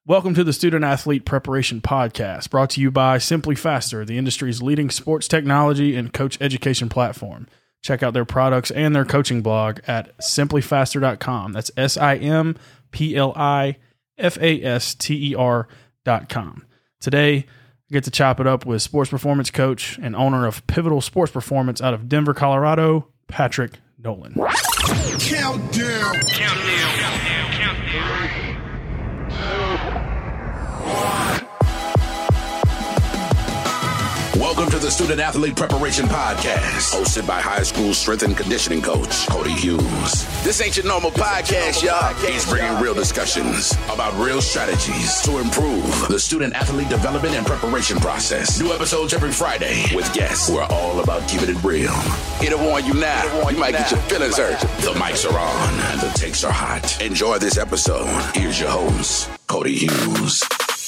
Welcome to the Student Athlete Preparation Podcast, brought to you by Simply Faster, the industry's leading sports technology and coach education platform. Check out their products and their coaching blog at simplyfaster.com. That's simplifaster.com. Today, I get to chop it up with sports performance coach and owner of Pivotal Sports Performance out of Denver, Colorado, Patrick Nolan. Countdown. Welcome to the Student Athlete Preparation Podcast, hosted by high school strength and conditioning coach Cody Hughes. This ain't your normal podcast, y'all. He's bringing real discussions about real strategies to improve the student athlete development and preparation process. New episodes every Friday with guests who are all about keeping it real. Here to warn you now, you might get your feelings hurt. The mics are on and the takes are hot. Enjoy this episode. Here's your host, Cody Hughes.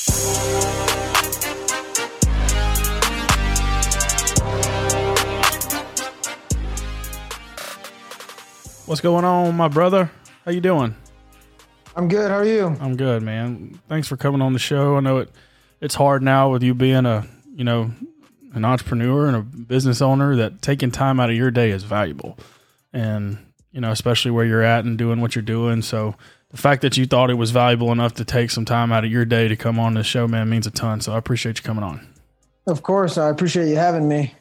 What's going on, my brother? How you doing? I'm good. How are you? I'm good, man. Thanks for coming on the show. I know it's hard now with you being an entrepreneur and a business owner, that taking time out of your day is valuable. And, especially where you're at and doing what you're doing. So the fact that you thought it was valuable enough to take some time out of your day to come on the show, man, means a ton. So I appreciate you coming on. Of course. I appreciate you having me.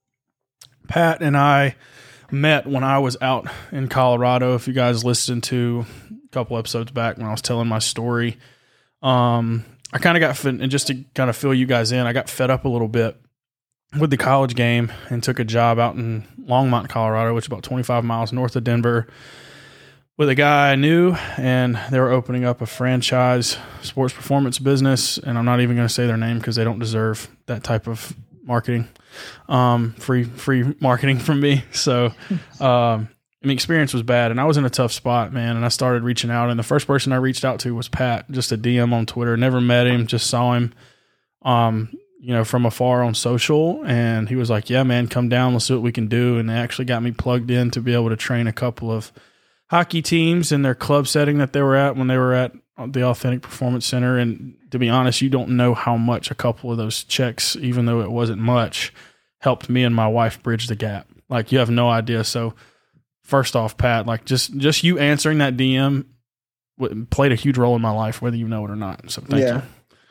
Pat and I met when I was out in Colorado. If you guys listened to a couple episodes back when I was telling my story, I kind of got fit, and just to kind of fill you guys in, I got fed up a little bit with the college game and took a job out in Longmont, Colorado, which is about 25 miles north of Denver, with a guy I knew, and they were opening up a franchise sports performance business. And I'm not even going to say their name because they don't deserve that type of marketing. Free marketing from me. So, experience was bad, and I was in a tough spot, man. And I started reaching out, and the first person I reached out to was Pat, just a DM on Twitter. Never met him, just saw him, from afar on social. And he was like, yeah, man, come down. Let's see what we can do. And they actually got me plugged in to be able to train a couple of hockey teams in their club setting that they were at when they were at the Authentic Performance Center. And to be honest, you don't know how much a couple of those checks, even though it wasn't much, helped me and my wife bridge the gap. Like, you have no idea. So first off, Pat, like just you answering that DM played a huge role in my life, whether you know it or not. So thank you.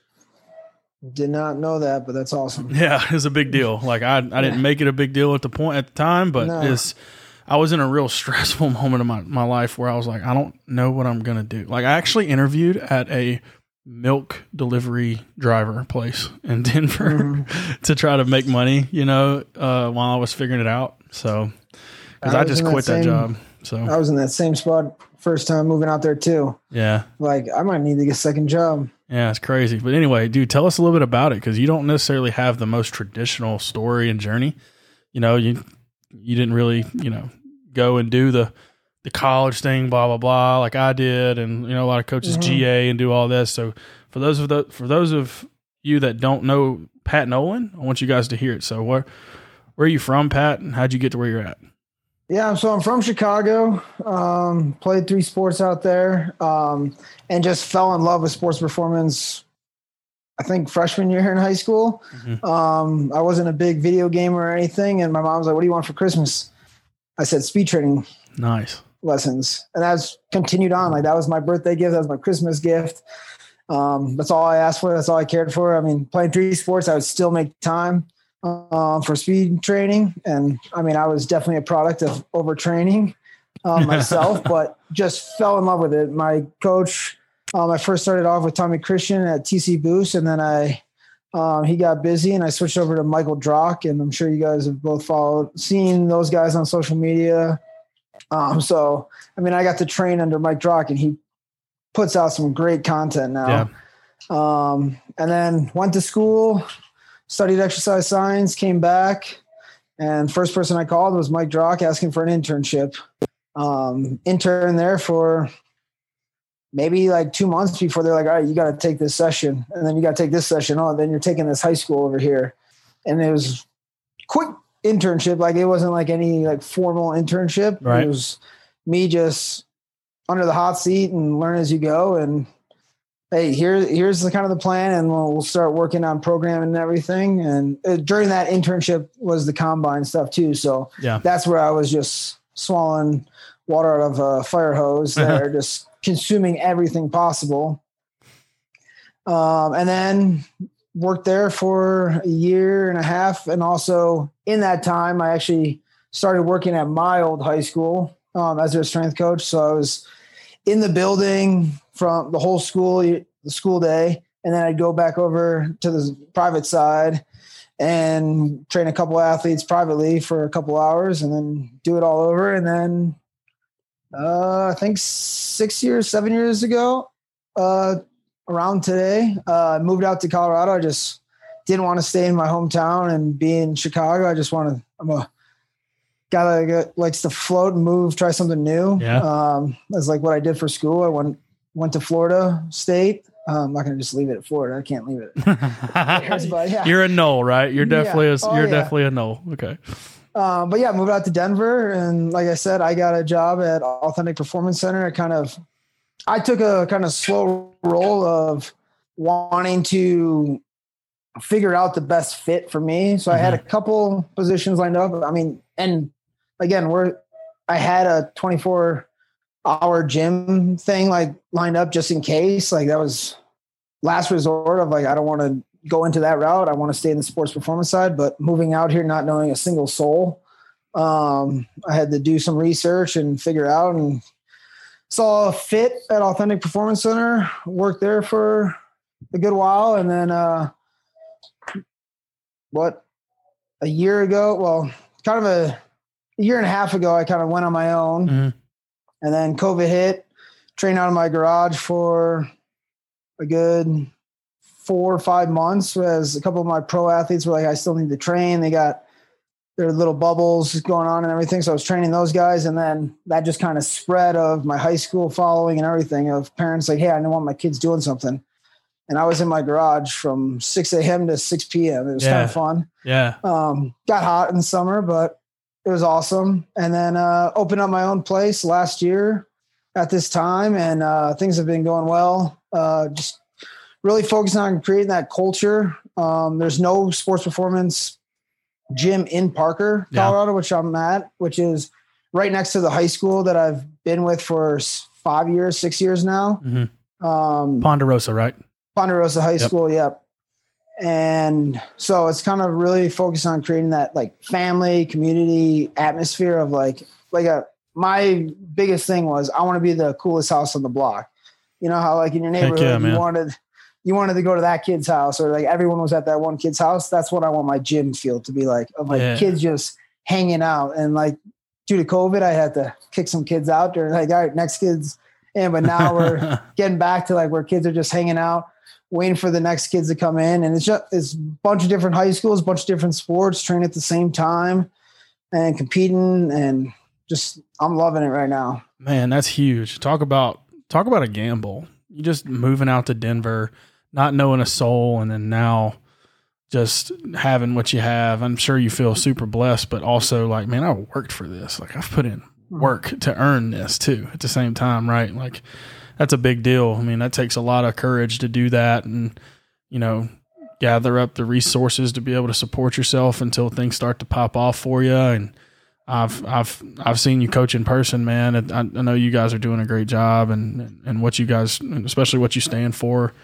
Did not know that, but that's awesome. Yeah, it's a big deal. Like I didn't make it a big deal at the time, but I was in a real stressful moment of my life where I was like, I don't know what I'm going to do. Like, I actually interviewed at a milk delivery driver place in Denver to try to make money, while I was figuring it out. So, because I just quit that job. So I was in that same spot first time moving out there too. Yeah. Like, I might need to get a second job. Yeah, it's crazy. But anyway, dude, tell us a little bit about it, because you don't necessarily have the most traditional story and journey. You didn't really, go and do the college thing, blah, blah, blah, like I did. And, a lot of coaches GA and do all this. So for those of you that don't know Pat Nolan, I want you guys to hear it. So where are you from, Pat, and how'd you get to where you're at? Yeah, so I'm from Chicago, played 3 sports out there, and just fell in love with sports performance, I think freshman year in high school. I wasn't a big video gamer or anything, and my mom was like, what do you want for Christmas? I said speed training. Nice. Lessons. And that's continued on. Like, that was my birthday gift. That was my Christmas gift. That's all I asked for. That's all I cared for. I mean, playing 3 sports, I would still make time for speed training. And I was definitely a product of overtraining myself, but just fell in love with it. My coach, I first started off with Tommy Christian at TC Boost, and then he got busy and I switched over to Michael Drock, and I'm sure you guys have both seen those guys on social media. I got to train under Mike Drock, and he puts out some great content now. Yeah. And then went to school, studied exercise science, came back, and first person I called was Mike Drock asking for an internship. Intern there for maybe like 2 months before they're like, all right, you got to take this session, and then you got to take this session. Oh, then you're taking this high school over here. And it was quick internship. Like, it wasn't like any like formal internship. Right. It was me just under the hot seat and learn as you go. And hey, here's the kind of the plan, and we'll start working on programming and everything. And during that internship was the combine stuff too. So that's where I was just swallowing water out of a fire hose there, just consuming everything possible. And then worked there for a year and a half. And also in that time, I actually started working at my old high school as their strength coach. So I was in the building from the whole the school day. And then I'd go back over to the private side and train a couple athletes privately for a couple hours and then do it all over. And then I think 7 years ago, around today, I moved out to Colorado. I just didn't want to stay in my hometown and be in Chicago. I just wanted, I'm a guy that likes to float and move, try something new. That's like what I did for school. I went to Florida State. I'm not going to just leave it at Florida. I can't leave it. But You're a Knoll, right? You're definitely definitely a Knoll. Okay. But yeah, moved out to Denver. And like I said, I got a job at Authentic Performance Center. I took a kind of slow role of wanting to figure out the best fit for me. So I had a couple positions lined up. I mean, and again, I had a 24-hour gym thing like lined up just in case. Like that was last resort of like, I don't want to go into that route. I want to stay in the sports performance side, but moving out here, not knowing a single soul, I had to do some research and figure out and saw a fit at Authentic Performance Center, worked there for a good while. And then, a year ago, well, kind of a year and a half ago, I kind of went on my own and then COVID hit, trained out of my garage for a good 4 or 5 months as a couple of my pro athletes were like, I still need to train. They got their little bubbles going on and everything. So I was training those guys. And then that just kind of spread of my high school following and everything of parents like, hey, I don't want my kids doing something. And I was in my garage from 6 a.m. to 6 p.m. It was kind of fun. Yeah. Got hot in the summer, but it was awesome. And then opened up my own place last year at this time. And things have been going well. Just really focusing on creating that culture. There's no sports performance gym in Parker, Colorado, which I'm at, which is right next to the high school that I've been with for 6 years now. Ponderosa, right? Ponderosa High School. Yep. And so it's kind of really focused on creating that like family community atmosphere of my biggest thing was I want to be the coolest house on the block. You know how like in your neighborhood, you wanted to go to that kid's house or like everyone was at that one kid's house. That's what I want my gym feel to be like, of like kids just hanging out. And like due to COVID, I had to kick some kids out there. Like, all right, next kids in. But now we're getting back to like where kids are just hanging out, waiting for the next kids to come in. And it's a bunch of different high schools, a bunch of different sports, training at the same time and competing. And just, I'm loving it right now. Man, that's huge. Talk about a gamble. You just moving out to Denver, not knowing a soul, and then now just having what you have. I'm sure you feel super blessed, but also like, man, I worked for this. Like I've put in work to earn this too at the same time, right? Like that's a big deal. I mean, that takes a lot of courage to do that and, you know, gather up the resources to be able to support yourself until things start to pop off for you. And I've seen you coach in person, man. And I know you guys are doing a great job and what you guys, especially what you stand for,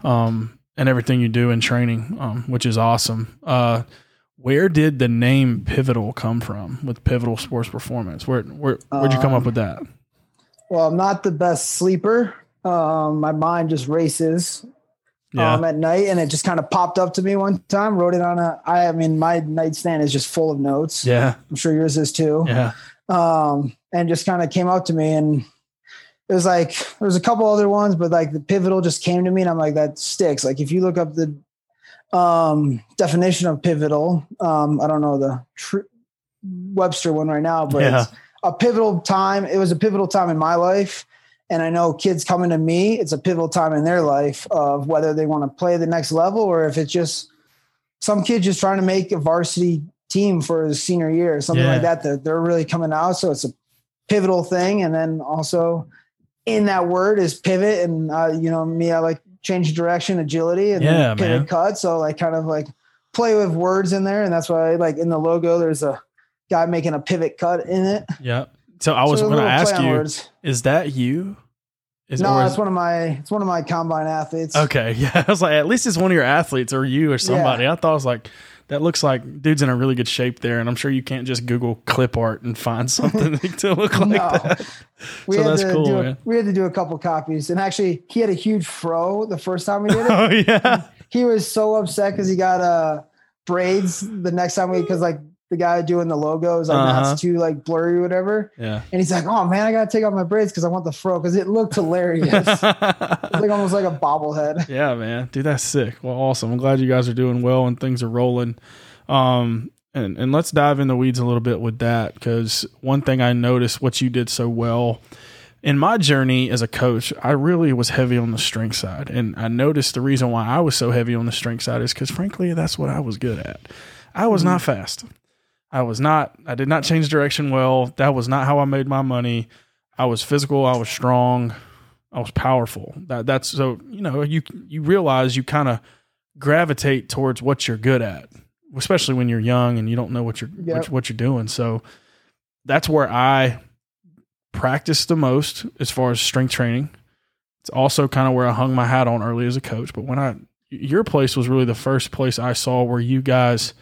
and everything you do in training, which is awesome. Where did the name Pivotal come from with Pivotal Sports Performance? Where'd you come up with that? Well, I'm not the best sleeper. My mind just races at night, and it just kind of popped up to me one time. Wrote it on my nightstand is just full of notes. Yeah, I'm sure yours is too. Yeah, and just kind of came out to me, and it was like there was a couple other ones, but like the Pivotal just came to me, and I'm like, that sticks. Like if you look up the definition of pivotal, I don't know the Webster one right now, but it's a pivotal time. It was a pivotal time in my life. And I know kids coming to me, it's a pivotal time in their life of whether they want to play the next level or if it's just some kid just trying to make a varsity team for his senior year or something like that they're really coming out. So it's a pivotal thing. And then also in that word is pivot. And, me, I like change direction, agility, and then pivot cut. So like kind of like play with words in there. And that's why like in the logo, there's a guy making a pivot cut in it. Yeah. So I was going to ask you, is that you? No, it's one of my combine athletes. Okay. Yeah. I was like, at least it's one of your athletes or you or somebody. Yeah. I thought it was like, that looks like dude's in a really good shape there. And I'm sure you can't just Google clip art and find something to look like that. So that's cool, man. We had to do a couple copies. And actually, he had a huge fro the first time we did it. Oh, yeah. He was so upset because he got braids the next time because like the guy doing the logo is like, that's too like blurry or whatever. Yeah. And he's like, oh man, I got to take off my braids because I want the fro because it looked hilarious. It's like almost like a bobblehead. Yeah, man. Dude, that's sick. Well, awesome. I'm glad you guys are doing well and things are rolling. And let's dive in the weeds a little bit with that because one thing I noticed what you did so well in my journey as a coach, I really was heavy on the strength side. And I noticed the reason why I was so heavy on the strength side is because frankly, that's what I was good at. I was not fast. I did not change direction well. That was not how I made my money. I was physical. I was strong. I was powerful. That's so, you realize you kind of gravitate towards what you're good at, especially when you're young and you don't know what you're doing. So that's where I practiced the most as far as strength training. It's also kind of where I hung my hat on early as a coach. But your place was really the first place I saw where you guys,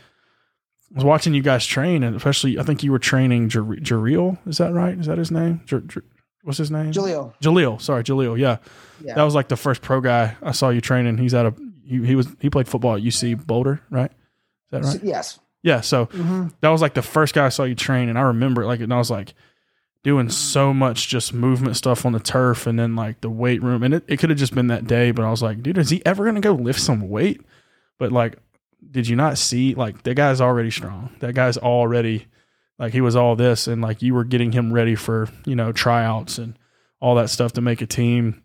I was watching you guys train, and especially I think you were training Jaleel. Is that right? Is that his name? What's his name? Jaleel. Sorry, Jaleel. Yeah. That was like the first pro guy I saw you training. He's he played football at UC Boulder, right? Is that right? Yes. Yeah. So that was like the first guy I saw you train, and I remember it and I was like doing so much just movement stuff on the turf, and then like the weight room, and it could have just been that day, but I was like, dude, is he ever gonna go lift some weight? But like, did you not see like that guy's already strong? That guy's already like he was all this, and like you were getting him ready for tryouts and all that stuff to make a team.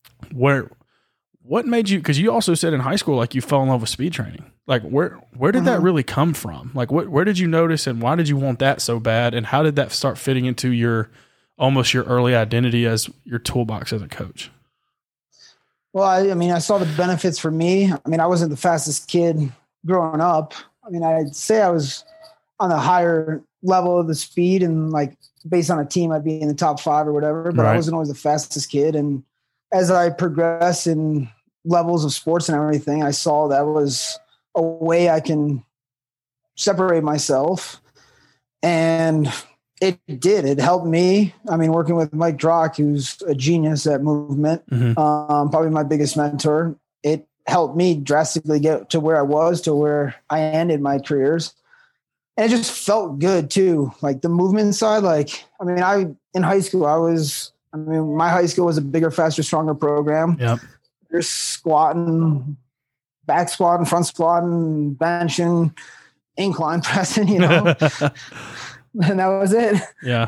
What made you? Because you also said in high school like you fell in love with speed training. Like where did that really come from? Like where did you notice, and why did you want that so bad? And how did that start fitting into your early identity as your toolbox as a coach? Well, I saw the benefits for me. I wasn't the fastest kid growing up. I'd say I was on a higher level of the speed, and like based on a team, I'd be in the top 5 or whatever, but I wasn't always the fastest kid. And as I progressed in levels of sports and everything, I saw that was a way I can separate myself. And it did. It helped me. Working with Mike Drock, who's a genius at movement, probably my biggest mentor, it helped me drastically get to where I was, to where I ended my careers. And it just felt good too. Like the movement side, in high school, my high school was a bigger, faster, stronger program. Yep. You're squatting, back squatting, front squatting, benching, incline pressing, and that was it. Yeah.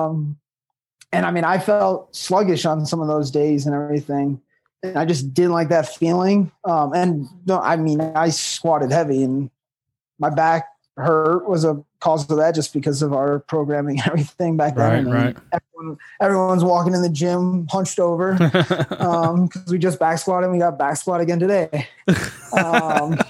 I felt sluggish on some of those days and everything. And I just didn't like that feeling. I squatted heavy, and my back hurt was a cause of that, just because of our programming and everything back then. Right. Everyone's walking in the gym hunched over because we just back squatted, and we got back squat again today. But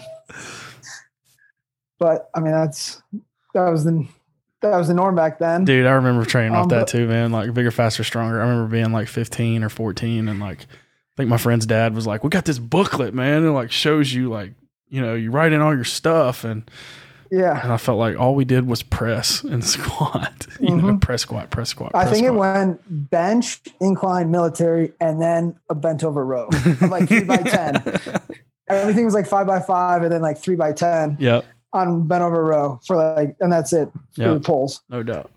that was the norm back then. Dude, I remember training off that too, man. Like bigger, faster, stronger. I remember being like 15 or 14, and like I think my friend's dad was like, "We got this booklet, man, and like shows you like you write in all your stuff." And I felt like all we did was press and squat. Press squat. I think it went bench, incline, military, and then a bent over row of like 3x10. Everything was like 5x5, and then like 3x10. Yep. On bent over row and that's it for the pulls. No doubt.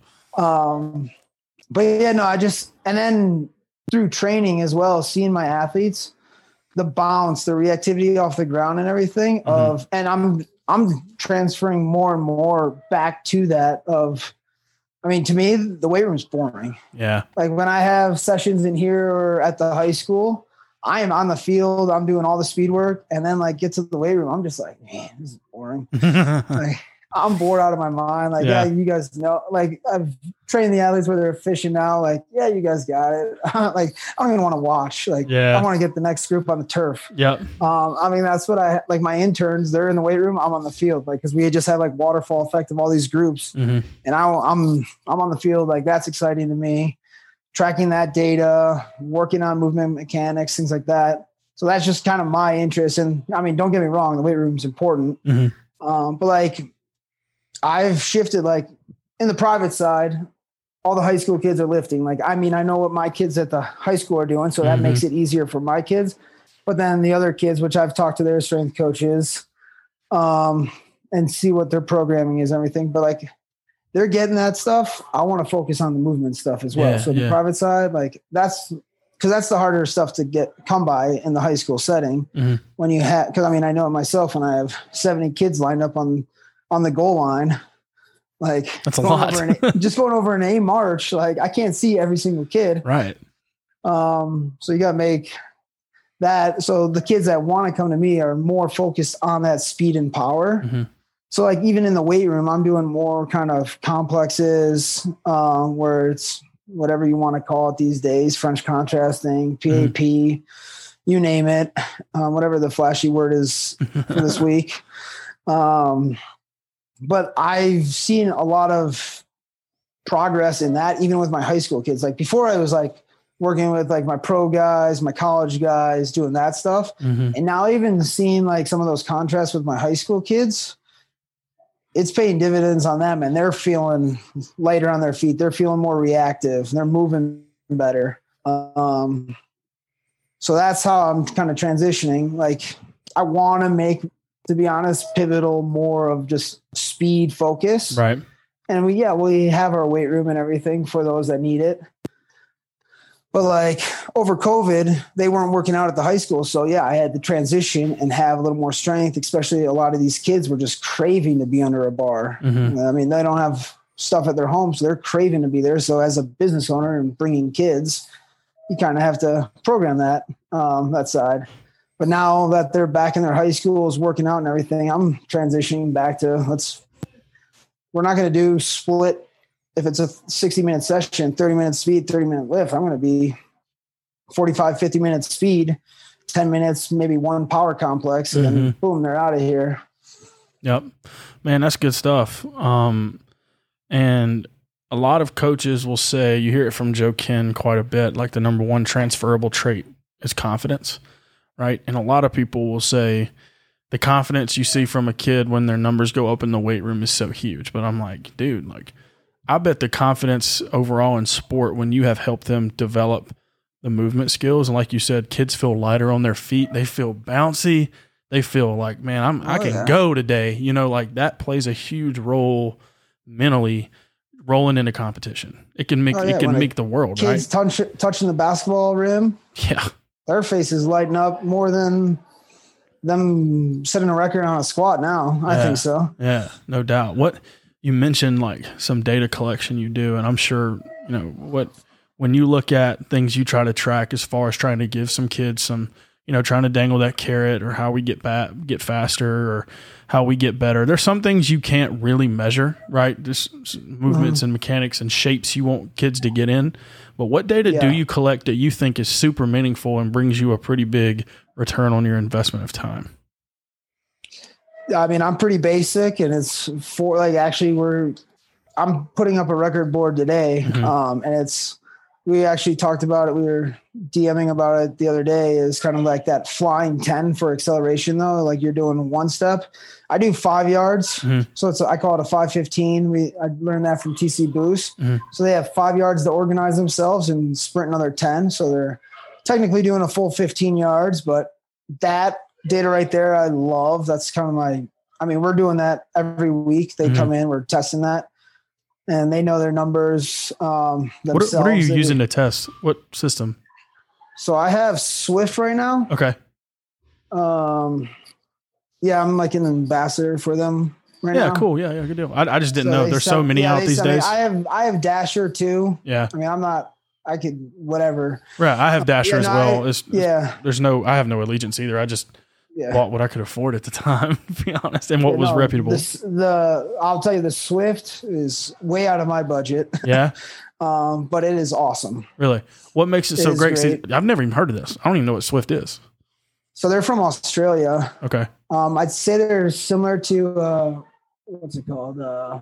And then through training as well, seeing my athletes, the bounce, the reactivity off the ground and everything and I'm transferring more and more back to that to me, the weight room's boring. Yeah. Like when I have sessions in here or at the high school, I am on the field. I'm doing all the speed work, and then like get to the weight room. I'm just like, man, this is boring. I'm bored out of my mind. Like, yeah, you guys know, like I've trained the athletes where they're fishing now. Like, yeah, you guys got it. Like, I don't even want to watch. Like, I want to get the next group on the turf. Yep. I mean, that's what like my interns, they're in the weight room. I'm on the field. Like, cause we just had like waterfall effect of all these groups and I'm on the field. Like, that's exciting to me. Tracking that data, working on movement mechanics, things like that. So that's just kind of my interest. And I mean, don't get me wrong, the weight room's important. But like I've shifted, like in the private side, all the high school kids are lifting. Like, I mean, I know what my kids at the high school are doing, so that makes it easier for my kids. But then the other kids, which I've talked to their strength coaches, and see what their programming is and everything. But like, they're getting that stuff. I want to focus on the movement stuff as well. So the private side, like that's because that's the harder stuff to come by in the high school setting when you have, because I mean, I know it myself when I have 70 kids lined up on the goal line, like that's a lot. Just going over an A march. Like I can't see every single kid. Right. So you got to make that. So the kids that want to come to me are more focused on that speed and power. So like even in the weight room, I'm doing more kind of complexes where it's whatever you want to call it these days, French contrasting, PAP, you name it, whatever the flashy word is for this week. But I've seen a lot of progress in that, even with my high school kids. Like before I was like working with like my pro guys, my college guys, doing that stuff. And now even seeing like some of those contrasts with my high school kids, it's paying dividends on them, and they're feeling lighter on their feet. They're feeling more reactive. They're moving better. So that's how I'm kind of transitioning. Like I want to make, to be honest, pivotal more of just speed focus. Right. And we have our weight room and everything for those that need it. But like over COVID, they weren't working out at the high school. So yeah, I had to transition and have a little more strength, especially a lot of these kids were just craving to be under a bar. I mean, they don't have stuff at their home, so they're craving to be there. So as a business owner and bringing kids, you kind of have to program that, that side. But now that they're back in their high schools working out and everything, I'm transitioning back to we're not going to do split. If it's a 60-minute session, 30 minutes speed, 30-minute lift, I'm going to be 45, 50 minutes speed, 10 minutes, maybe one power complex, and then boom, they're out of here. Yep. Man, that's good stuff. And a lot of coaches will say, you hear it from Joe Ken quite a bit, like the number one transferable trait is confidence, right? And a lot of people will say the confidence you see from a kid when their numbers go up in the weight room is so huge. But I'm like, dude, like, I bet the confidence overall in sport, when you have helped them develop the movement skills, and like you said, kids feel lighter on their feet, they feel bouncy, they feel like, man, I can go today. You know, like that plays a huge role mentally rolling into competition. It can make make the world, kids right? Touching the basketball rim. Yeah. Their faces lighten up more than them setting a record on a squat now. I think so. Yeah, no doubt. What you mentioned, like some data collection you do, and I'm sure, you know, when you look at things you try to track as far as trying to give some kids some, you know, trying to dangle that carrot or how we get faster or how we get better. There's some things you can't really measure, right? Just movements and mechanics and shapes you want kids to get in. But what data do you collect that you think is super meaningful and brings you a pretty big return on your investment of time? I mean, I'm pretty basic, and it's for like, actually I'm putting up a record board today. And we actually talked about it. We were DMing about it the other day. Is kind of like that flying 10 for acceleration though. Like you're doing one step. I do 5 yards. So I call it a 5:15. I learned that from TC Boost. So they have 5 yards to organize themselves and sprint another 10. So they're technically doing a full 15 yards, but that data right there, I love. That's kind of we're doing that every week. They come in, we're testing that, and they know their numbers themselves. What are you using to test? What system? So I have Swift right now. Okay. Yeah, I'm like an ambassador for them right now. Yeah, cool. Yeah, good deal. I just didn't know there's so many out these days. I have Dasher too. Yeah. I mean, I could whatever. Right. I have Dasher as well. I have no allegiance either. I just bought what I could afford at the time, to be honest, and what was reputable. I'll tell you, the Swift is way out of my budget. Yeah. But it is awesome. Really? What makes it so great? Great. See, I've never even heard of this. I don't even know what Swift is. So they're from Australia. Okay. I'd say they're similar to, what's it called?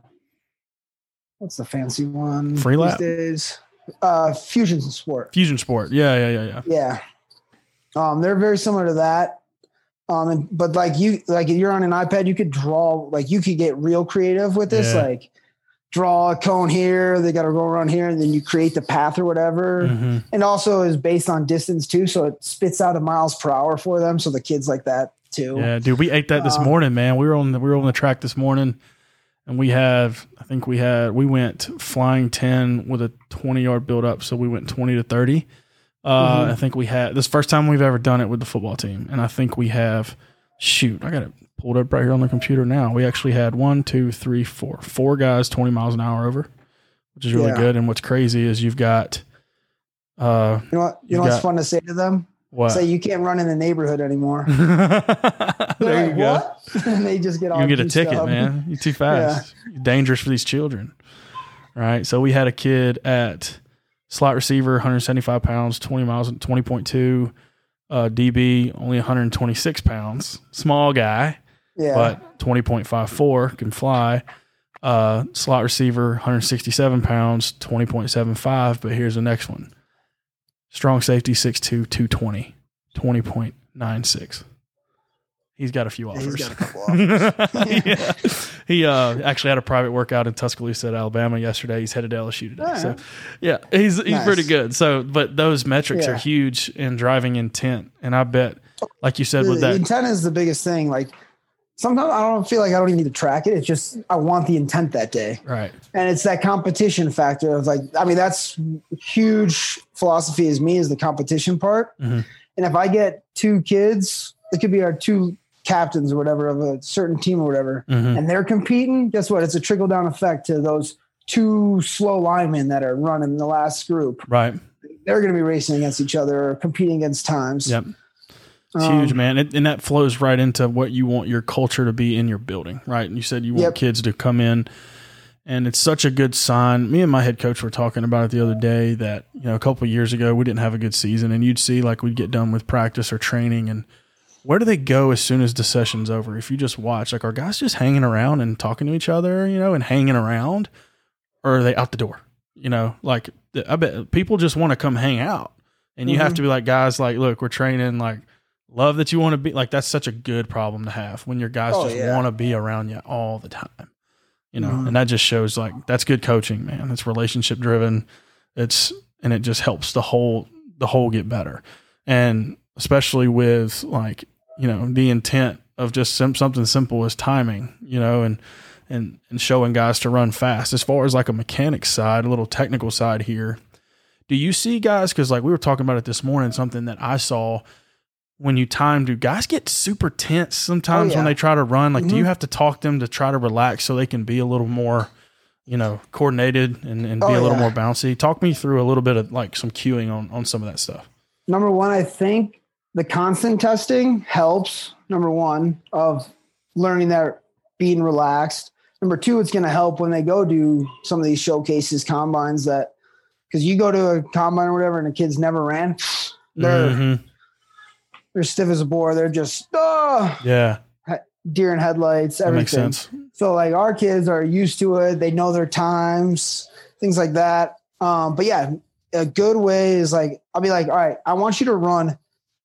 What's the fancy one? Freelap? These days? Fusion Sport. Fusion Sport. Yeah. Yeah. They're very similar to that. But like you're on an iPad, you could draw, like you could get real creative with this. Yeah. Like draw a cone here, they got to go around here, and then you create the path or whatever. Mm-hmm. And also is based on distance too. So it spits out a miles per hour for them. So the kids like that too. Yeah, dude, we ate that this morning, man. We were on the track this morning, and we went flying 10 with a 20-yard build up. So we went 20 to 30. I think we had this first time we've ever done it with the football team. And I think we have, I got it pulled up right here on the computer now. We actually had 4 guys 20 miles an hour over, which is really good. And what's crazy is you've got, you know what's fun to say to them? What? Say you can't run in the neighborhood anymore. There you go. What? And they just get all you get a ticket, man. You're too fast. Yeah. You're dangerous for these children. Right. So we had a kid at slot receiver, 175 pounds, 20 miles, 20.2. DB, only 126 pounds. Small guy, but 20.54, can fly. Slot receiver, 167 pounds, 20.75. But here's the next one. Strong safety, 6'2", 220, 20.96. He's got a few offers. He's got a couple offers. He actually had a private workout in Tuscaloosa at Alabama yesterday. He's headed to LSU today. Right. So, he's Nice. pretty good. So, but those metrics are huge in driving intent. And I bet, like you said, with that. Intent is the biggest thing. Like, sometimes I don't feel like I don't even need to track it. It's just I want the intent that day. Right. And it's that competition factor of like, I mean, that's huge philosophy is the competition part. Mm-hmm. And if I get 2 kids, it could be our 2 captains or whatever of a certain team or whatever, and they're competing, guess what? It's a trickle down effect to those 2 slow linemen that are running the last group. Right. They're going to be racing against each other or competing against times. Yep. It's huge, man. And that flows right into what you want your culture to be in your building, right? And you said you want kids to come in, and it's such a good sign. Me and my head coach were talking about it the other day that, a couple of years ago, we didn't have a good season, and you'd see like we'd get done with practice or training, and where do they go as soon as the session's over? If you just watch, like, are guys just hanging around and talking to each other, and hanging around, or are they out the door? Like, I bet people just want to come hang out, and you have to be like, guys, like, look, we're training, like, love that you want to be, like, that's such a good problem to have when your guys want to be around you all the time, and that just shows, like, that's good coaching, man. It's relationship driven. And it just helps the whole get better. And especially with, like, the intent of just something simple as timing, and showing guys to run fast. As far as like a mechanic side, a little technical side here, do you see guys, because like we were talking about it this morning, something that I saw when you time, do guys get super tense sometimes when they try to run? Like, do you have to talk them to try to relax so they can be a little more, coordinated and be a little more bouncy? Talk me through a little bit of like some cueing on some of that stuff. Number one, I think the constant testing helps. Number one, of learning that being relaxed. Number two, it's going to help when they go do some of these showcases, combines, that because you go to a combine or whatever and the kids never ran, they're stiff as a board. They're just deer in headlights, everything. That makes sense. So like our kids are used to it. They know their times, things like that. But yeah, a good way is like, I'll be like, all right, I want you to run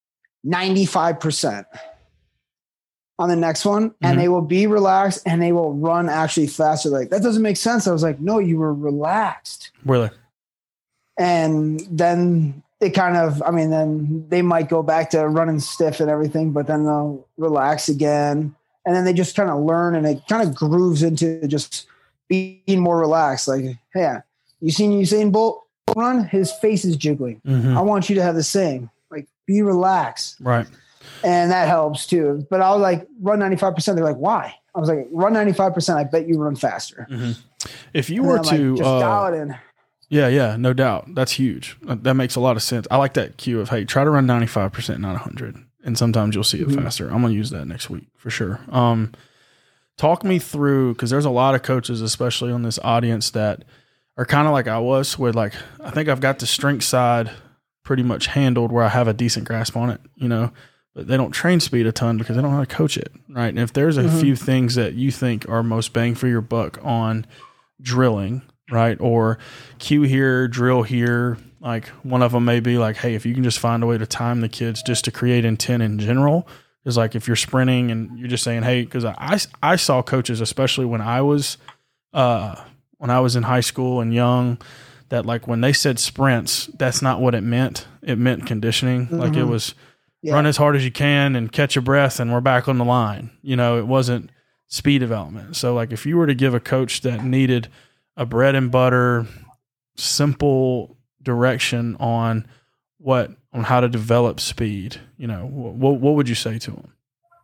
95% on the next one, and they will be relaxed and they will run actually faster. Like, that doesn't make sense. I was like, no, you were relaxed. Really? And then it kind of, then they might go back to running stiff and everything, but then they'll relax again. And then they just kind of learn, and it kind of grooves into just being more relaxed. Like, hey, you seen Usain Bolt run? His face is jiggling. I want you to have the same. Like, be relaxed. Right. And that helps too. But I was like, run 95%. They're like, why? I was like, run 95%. I bet you run faster. If you were to just dial it in. Yeah, no doubt. That's huge. That makes a lot of sense. I like that cue of, hey, try to run 95%, not 100. and sometimes you'll see it faster. I'm going to use that next week for sure. Talk me through, because there's a lot of coaches, especially on this audience, that are kind of like I was, where like I think I've got the strength side pretty much handled where I have a decent grasp on it, but they don't train speed a ton because they don't know how to coach it, right? And if there's a few things that you think are most bang for your buck on drilling, right, or cue here, drill here, like one of them may be like, hey, if you can just find a way to time the kids just to create intent in general. Is like if you're sprinting and you're just saying, hey, because I saw coaches, especially when I was in high school and young, that like when they said sprints, that's not what it meant. It meant conditioning. Like it was run as hard as you can and catch your breath and we're back on the line. It wasn't speed development. So like if you were to give a coach that needed a bread and butter, simple direction on how to develop speed, what would you say to them?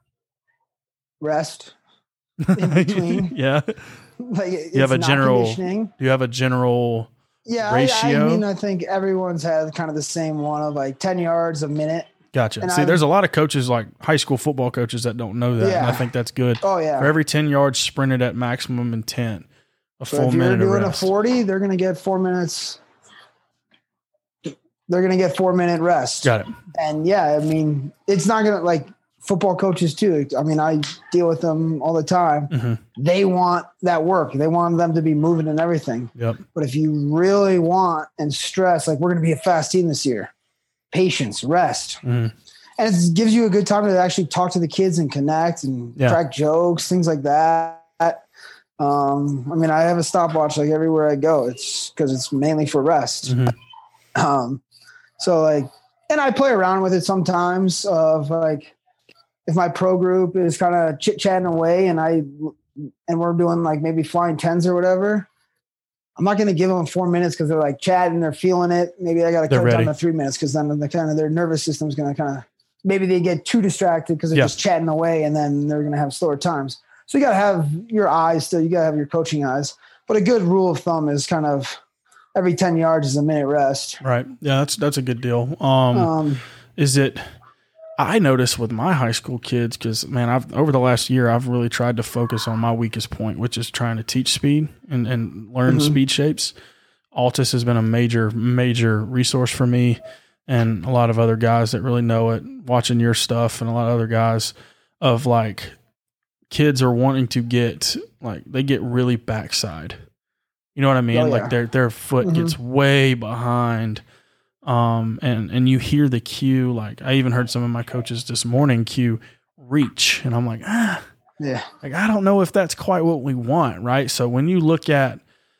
Rest in between. Yeah. Like Do you have a general ratio? I think everyone's had kind of the same one of like 10 yards a minute. Gotcha. And there's a lot of coaches, like high school football coaches, that don't know that. Yeah. And I think that's good. Oh yeah. For every 10 yards sprinted at maximum intent, a full minute of rest. If you're doing a 40, they're going to get 4 minutes. They're going to get 4 minute rest. Got it. And yeah, I mean, it's not going to, like football coaches too. I mean, I deal with them all the time. Mm-hmm. They want that work. They want them to be moving and everything. Yep. But if you really want and stress, like we're going to be a fast team this year, patience, rest. Mm. And it gives you a good time to actually talk to the kids and connect and crack jokes, things like that. I mean, I have a stopwatch like everywhere I go. It's because it's mainly for rest. Mm-hmm. So like, and I play around with it sometimes of like, if my pro group is kind of chit chatting away and we're doing like maybe flying 10s or whatever, I'm not going to give them 4 minutes because they're like chatting, they're feeling it. Maybe I got to cut down to 3 minutes because then their nervous system's going to kind of, maybe they get too distracted because they're just chatting away and then they're going to have slower times. So you got to have your eyes still, you got to have your coaching eyes. But a good rule of thumb is kind of every 10 yards is a minute rest. Right. Yeah, that's a good deal. I notice with my high school kids, because man, over the last year, I've really tried to focus on my weakest point, which is trying to teach speed and learn speed shapes. Altus has been a major, major resource for me and a lot of other guys that really know it, watching your stuff and a lot of other guys of like kids are wanting to get, like they get really backside. You know what I mean? Oh, yeah. Like their foot gets way behind. And you hear the cue, like I even heard some of my coaches this morning cue reach, and I'm like, like, I don't know if that's quite what we want. Right. So when you look at,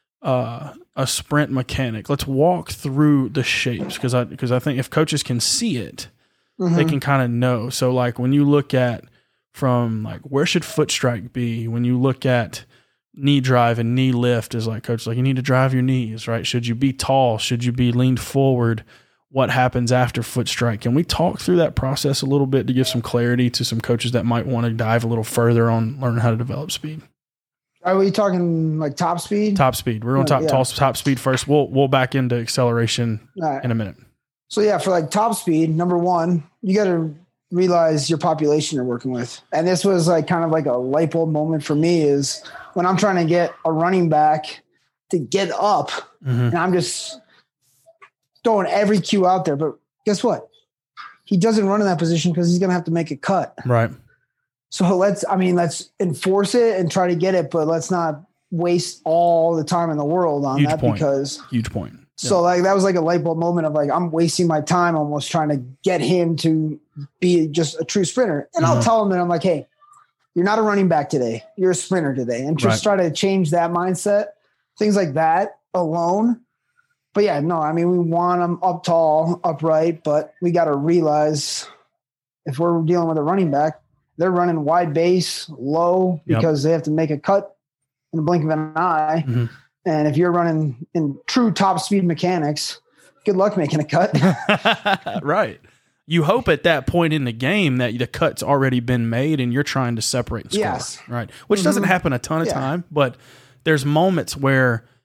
a sprint mechanic, let's walk through the shapes. Cause I think if coaches can see it, they can kind of know. So like when you look at from like, where should foot strike be? When you look at knee drive and knee lift is like coach, like you need to drive your knees, right? Should you be tall? Should you be leaned forward? What happens after foot strike? Can we talk through that process a little bit to give some clarity to some coaches that might want to dive a little further on learning how to develop speed? Are we talking like top speed? Top speed. We're going top speed first. We'll back into acceleration in a minute. So yeah, for like top speed, number one, you got to realize your population you're working with. And this was like kind of like a light bulb moment for me is when I'm trying to get a running back to get up and I'm just throwing every cue out there. But guess what? He doesn't run in that position because he's going to have to make a cut. Right. So let's enforce it and try to get it, but let's not waste all the time in the world on that because huge point. So like, that was like a light bulb moment of like, I'm wasting my time almost trying to get him to be just a true sprinter. And I'll tell him that I'm like, hey, you're not a running back today. You're a sprinter today. And just try to change that mindset, things like that alone. But yeah, no, I mean, we want them up tall, upright, but we got to realize if we're dealing with a running back, they're running wide base, low, because they have to make a cut in the blink of an eye. And if you're running in true top speed mechanics, good luck making a cut. Right. You hope at that point in the game that the cut's already been made and you're trying to separate and score. Yes. Right. Which doesn't happen a ton of time, but there's moments where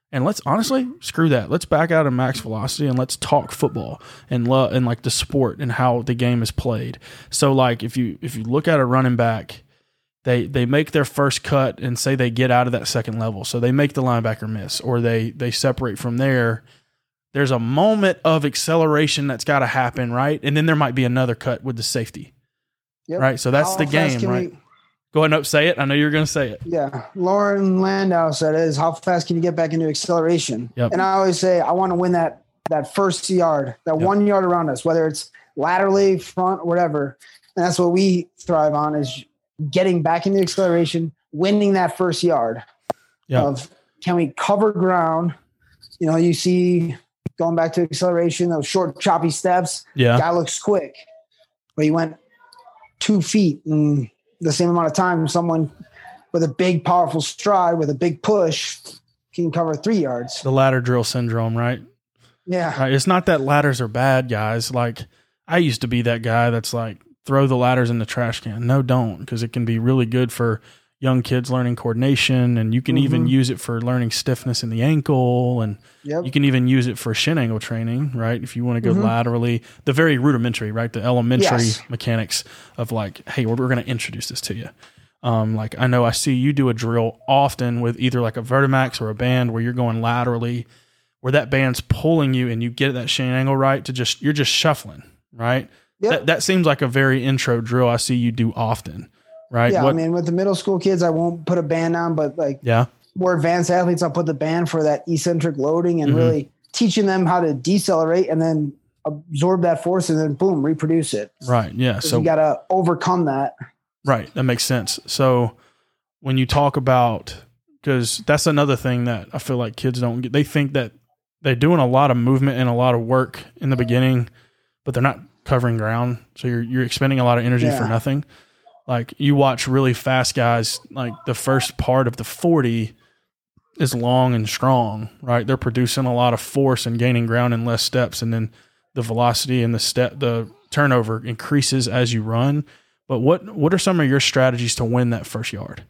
And let's honestly screw that. Let's back out of max velocity and let's talk football and like the sport and how the game is played. So like if you look at a running back, they make their first cut and say they get out of that second level. So they make the linebacker miss or they separate from there. There's a moment of acceleration that's got to happen, right? And then there might be another cut with the safety. Yep. Right? So that's the game, right? Go ahead and say it. I know you're going to say it. Yeah. Lauren Landau said it is, how fast can you get back into acceleration? Yep. And I always say, I want to win that first yard, that 1 yard around us, whether it's laterally, front, whatever. And that's what we thrive on is getting back into acceleration, winning that first yard of can we cover ground? You know, you see going back to acceleration, those short, choppy steps. Yeah. Guy looks quick, but he went 2 feet in the same amount of time. Someone with a big, powerful stride with a big push can cover 3 yards. The ladder drill syndrome, right? Yeah. Right. It's not that ladders are bad, guys. Like I used to be that guy that's like, throw the ladders in the trash can. No, don't, because it can be really good for young kids learning coordination, and you can even use it for learning stiffness in the ankle, and you can even use it for shin angle training, right? If you want to go laterally, the very rudimentary, right? The elementary mechanics of like, hey, we're going to introduce this to you. Like I know I see you do a drill often with either like a Vertimax or a band where you're going laterally, where that band's pulling you and you get that shin angle right to you're just shuffling, right? Yep. That seems like a very intro drill I see you do often, right? Yeah, I mean, with the middle school kids, I won't put a band on, but like more advanced athletes, I'll put the band for that eccentric loading and really teaching them how to decelerate and then absorb that force and then boom, reproduce it. Right, yeah. So you got to overcome that. Right, that makes sense. So when you talk about, because that's another thing that I feel like kids don't get, they think that they're doing a lot of movement and a lot of work in the beginning, but they're not covering ground, so you're expending a lot of energy for nothing. Like you watch really fast guys, like the first part of the 40 is long and strong, right? They're producing a lot of force and gaining ground in less steps, and then the velocity and the turnover increases as you run. But what are some of your strategies to win that first yard?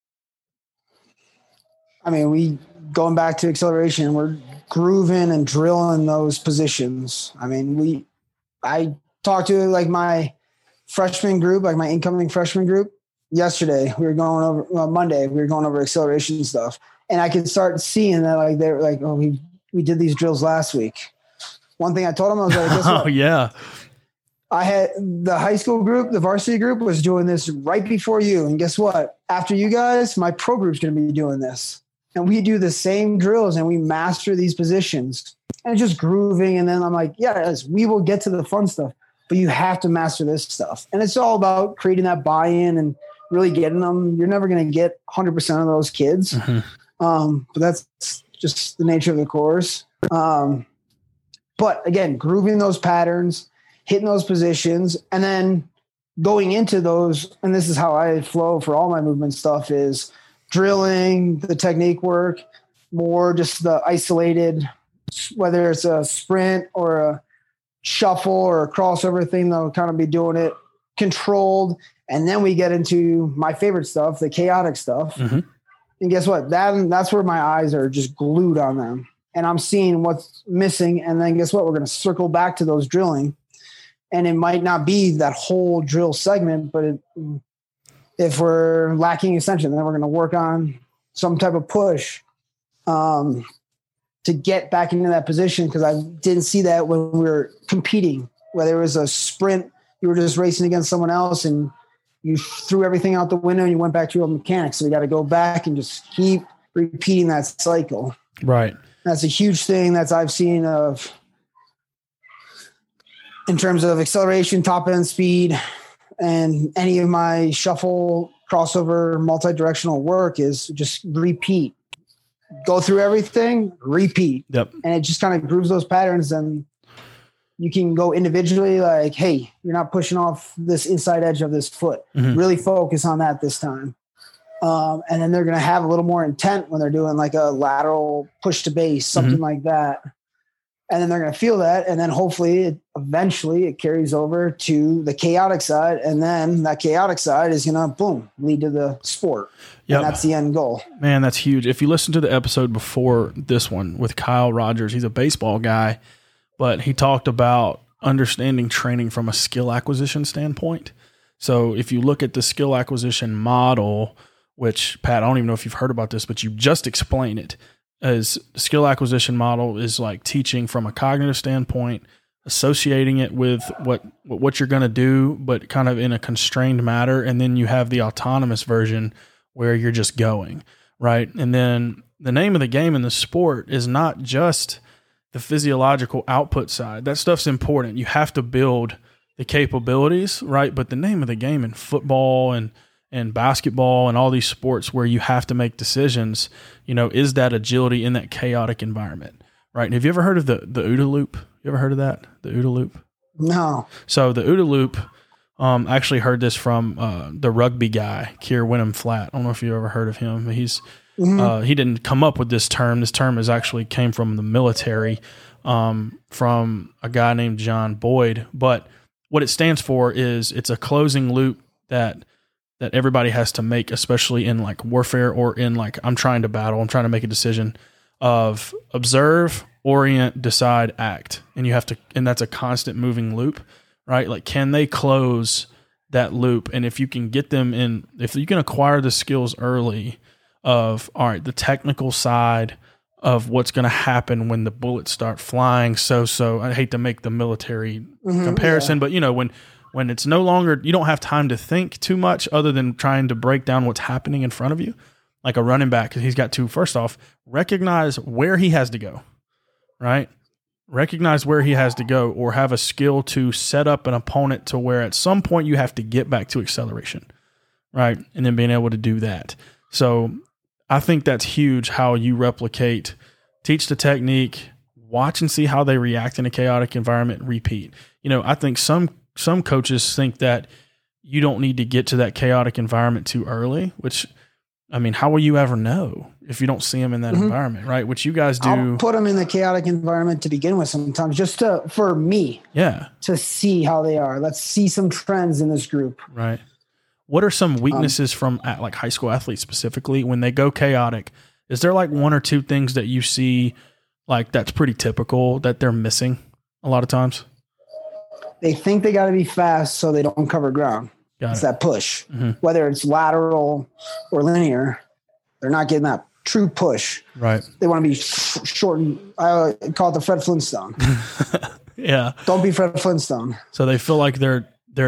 I mean, going back to acceleration, we're grooving and drilling those positions. I mean, I talked to like my freshman group, like my incoming freshman group yesterday. We were going over Monday. We were going over acceleration stuff, and I could start seeing that like they were like, "Oh, we did these drills last week." One thing I told them, I was like, "Guess what? Oh yeah." I had the high school group, the varsity group was doing this right before you, and guess what? After you guys, my pro group's going to be doing this, and we do the same drills and we master these positions, and it's just grooving. And then I'm like, "Yes, we will get to the fun stuff." But you have to master this stuff. And it's all about creating that buy-in and really getting them. You're never going to get 100% of those kids. But that's just the nature of the course. But again, grooving those patterns, hitting those positions, and then going into those, and this is how I flow for all my movement stuff, is drilling the technique work, more just the isolated, whether it's a sprint or a shuffle or a crossover thing, they'll kind of be doing it controlled. And then we get into my favorite stuff, the chaotic stuff. And guess what? That's where my eyes are just glued on them. And I'm seeing what's missing. And then guess what? We're going to circle back to those drilling. And it might not be that whole drill segment, but if we're lacking extension, then we're going to work on some type of push to get back into that position, because I didn't see that when we were competing, whether it was a sprint, you were just racing against someone else and you threw everything out the window and you went back to your mechanics. So we got to go back and just keep repeating that cycle. Right. That's a huge thing that I've seen in terms of acceleration, top end speed, and any of my shuffle, crossover, multi-directional work is just repeat. Go through everything, repeat. Yep. And it just kind of grooves those patterns, and you can go individually like, hey, you're not pushing off this inside edge of this foot. Really focus on that this time. And then they're going to have a little more intent when they're doing like a lateral push to base, something like that. And then they're going to feel that. And then hopefully eventually it carries over to the chaotic side, and then that chaotic side is going to lead to the sport. Yep. And that's the end goal. Man, that's huge. If you listen to the episode before this one with Kyle Rogers, he's a baseball guy, but he talked about understanding training from a skill acquisition standpoint. So if you look at the skill acquisition model, which, Pat, I don't even know if you've heard about this, but you just explained it, as skill acquisition model is like teaching from a cognitive standpoint, associating it with what you're going to do, but kind of in a constrained manner. And then you have the autonomous version where you're just going, right? And then the name of the game in the sport is not just the physiological output side. That stuff's important. You have to build the capabilities, right? But the name of the game in football and basketball and all these sports where you have to make decisions, is that agility in that chaotic environment, right? And have you ever heard of the OODA loop? You ever heard of that? The OODA loop? No. So the OODA loop, I actually heard this from the rugby guy, Keir Wenham-Flatt. I don't know if you ever heard of him. He didn't come up with this term. This term came from the military, from a guy named John Boyd. But what it stands for is it's a closing loop that everybody has to make, especially in like warfare or in like I'm trying to make a decision of observe, orient, decide, act. And that's a constant moving loop, right? Like, can they close that loop? And if you can get them in, if you can acquire the skills early of, all right, the technical side of what's going to happen when the bullets start flying. So I hate to make the military comparison, but when it's no longer, you don't have time to think too much other than trying to break down what's happening in front of you. Like a running back, he's got to, first off, recognize where he has to go, right? Recognize where he has to go, or have a skill to set up an opponent to where at some point you have to get back to acceleration, right? And then being able to do that. So I think that's huge, how you replicate, teach the technique, watch and see how they react in a chaotic environment, repeat. I think some coaches think that you don't need to get to that chaotic environment too early, which, I mean, how will you ever know if you don't see them in that environment, right? Which you guys do. I'll put them in the chaotic environment to begin with sometimes, just for me. Yeah. To see how they are. Let's see some trends in this group. Right. What are some weaknesses from like high school athletes specifically when they go chaotic? Is there like one or two things that you see like that's pretty typical that they're missing a lot of times? They think they got to be fast so they don't cover ground. It's that push. Whether it's lateral or linear, they're not getting that true push. Right. They want to be short. I call it the Fred Flintstone. Yeah. Don't be Fred Flintstone. So they feel like they're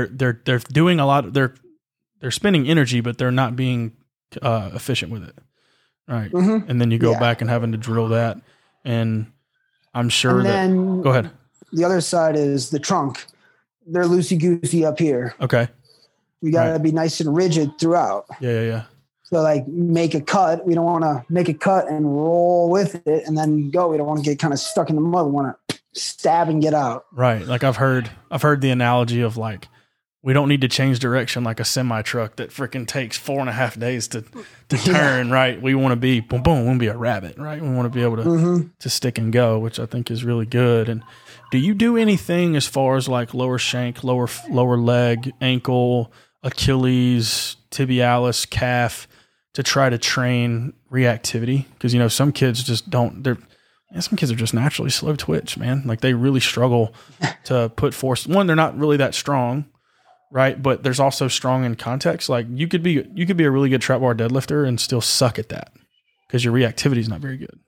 doing a lot. They're spending energy, but they're not being efficient with it. Right. And then you go back and having to drill that. And I'm sure go ahead. The other side is the trunk. They're loosey-goosey up here. Okay. We got to be nice and rigid throughout. Yeah. So like make a cut. We don't want to make a cut and roll with it and then go. We don't want to get kind of stuck in the mud. We want to stab and get out. Right. Like I've heard the analogy of like, we don't need to change direction like a semi truck that freaking takes 4.5 days to turn. Right. We want to be boom, boom. We want to be a rabbit. Right. We want to be able to stick and go, which I think is really good. And do you do anything as far as like lower shank, lower leg, ankle, Achilles, tibialis, calf to try to train reactivity? Because, some kids just don't, some kids are just naturally slow twitch, man. Like they really struggle to put force. One, they're not really that strong, right? But there's also strong in context. Like you could be a really good trap bar deadlifter and still suck at that because your reactivity is not very good.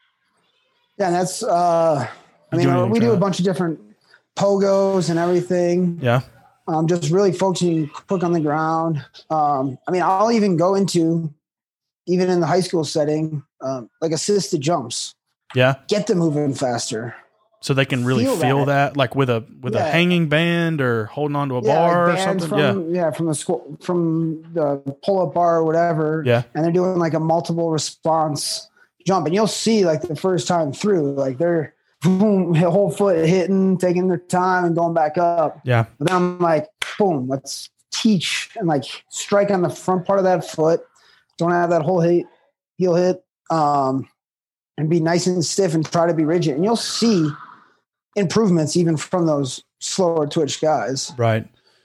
Yeah, and that's, we do a bunch of different pogos and everything. Yeah. Just really focusing quick on the ground. I'll even go into, even in the high school setting, like assisted jumps. Yeah. Get them moving faster. So they can really feel that like with a hanging band or holding onto a bar or something. From the pull-up bar or whatever. Yeah. And they're doing like a multiple response jump. And you'll see like the first time through, like they're boom, whole foot hitting, taking their time and going back up. Yeah. But then I'm like, boom, let's teach and like strike on the front part of that foot. Don't have that whole heel hit. And be nice and stiff and try to be rigid. And you'll see improvements even from those slower twitch guys. Right.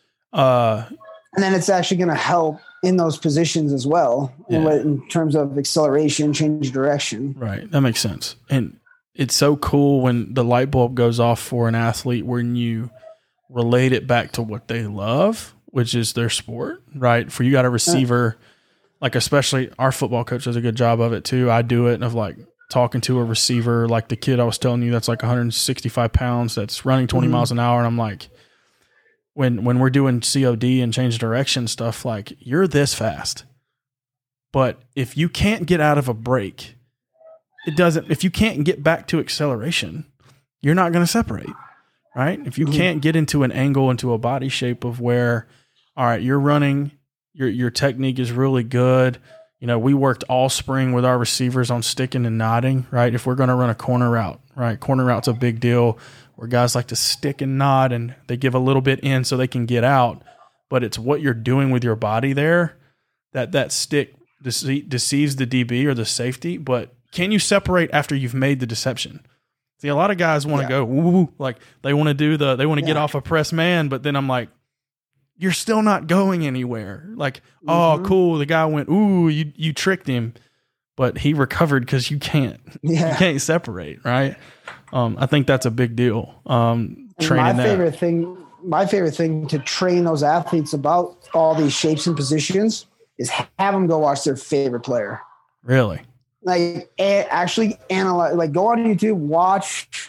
And then it's actually going to help in those positions as well, in terms of acceleration, change of direction. Right. That makes sense. And it's so cool when the light bulb goes off for an athlete when you relate it back to what they love, which is their sport, right? For you got a receiver, like especially our football coach does a good job of it too. I do it of like talking to a receiver, like the kid I was telling you that's like 165 pounds that's running 20 miles an hour. And I'm like, when we're doing COD and change direction stuff, like you're this fast. But if you can't get out of a break, if you can't get back to acceleration, you're not going to separate, right? If you can't get into an angle, into a body shape of where, all right, you're running, your technique is really good. You know, we worked all spring with our receivers on sticking and nodding, right? If we're going to run a corner route, right? Corner route's a big deal where guys like to stick and nod and they give a little bit in so they can get out. But it's what you're doing with your body there that stick deceives the DB or the safety. But can you separate after you've made the deception? See, a lot of guys want to go, woo, like they want to they want to get off a press man. But then I'm like, you're still not going anywhere. Like, oh, cool. The guy went, ooh, you tricked him, but he recovered because you can't separate. Right. I think that's a big deal. Training my favorite thing to train those athletes about all these shapes and positions is have them go watch their favorite player. Really? Like actually analyze, like go on YouTube, watch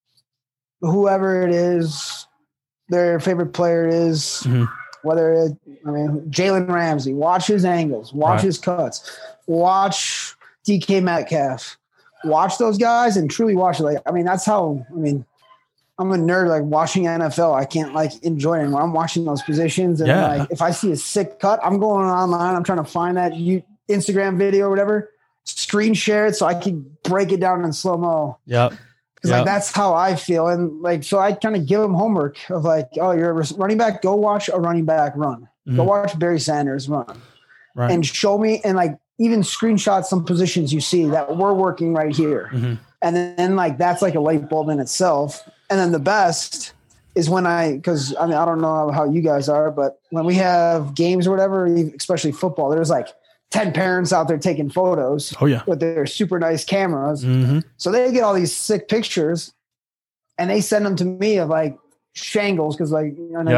whoever it is, their favorite player is, whether Jalen Ramsey, watch his angles, watch his cuts, watch DK Metcalf, watch those guys and truly watch it. Like, that's how, I'm a nerd, like watching NFL. I can't like enjoy it anymore. I'm watching those positions. And like, if I see a sick cut, I'm going online. I'm trying to find that Instagram video or whatever, screen share it so I can break it down in slow-mo. Yep. Because like that's how I feel, and like so I kind of give them homework of like, oh, you're a running back, go watch a running back run, go watch Barry Sanders run, and show me and like even screenshot some positions you see that we're working right here, and then like that's like a light bulb in itself. And then the best is when because I don't know how you guys are, but when we have games or whatever, especially football, there's like 10 parents out there taking photos with their super nice cameras. So they get all these sick pictures and they send them to me of like shangles. Cause like,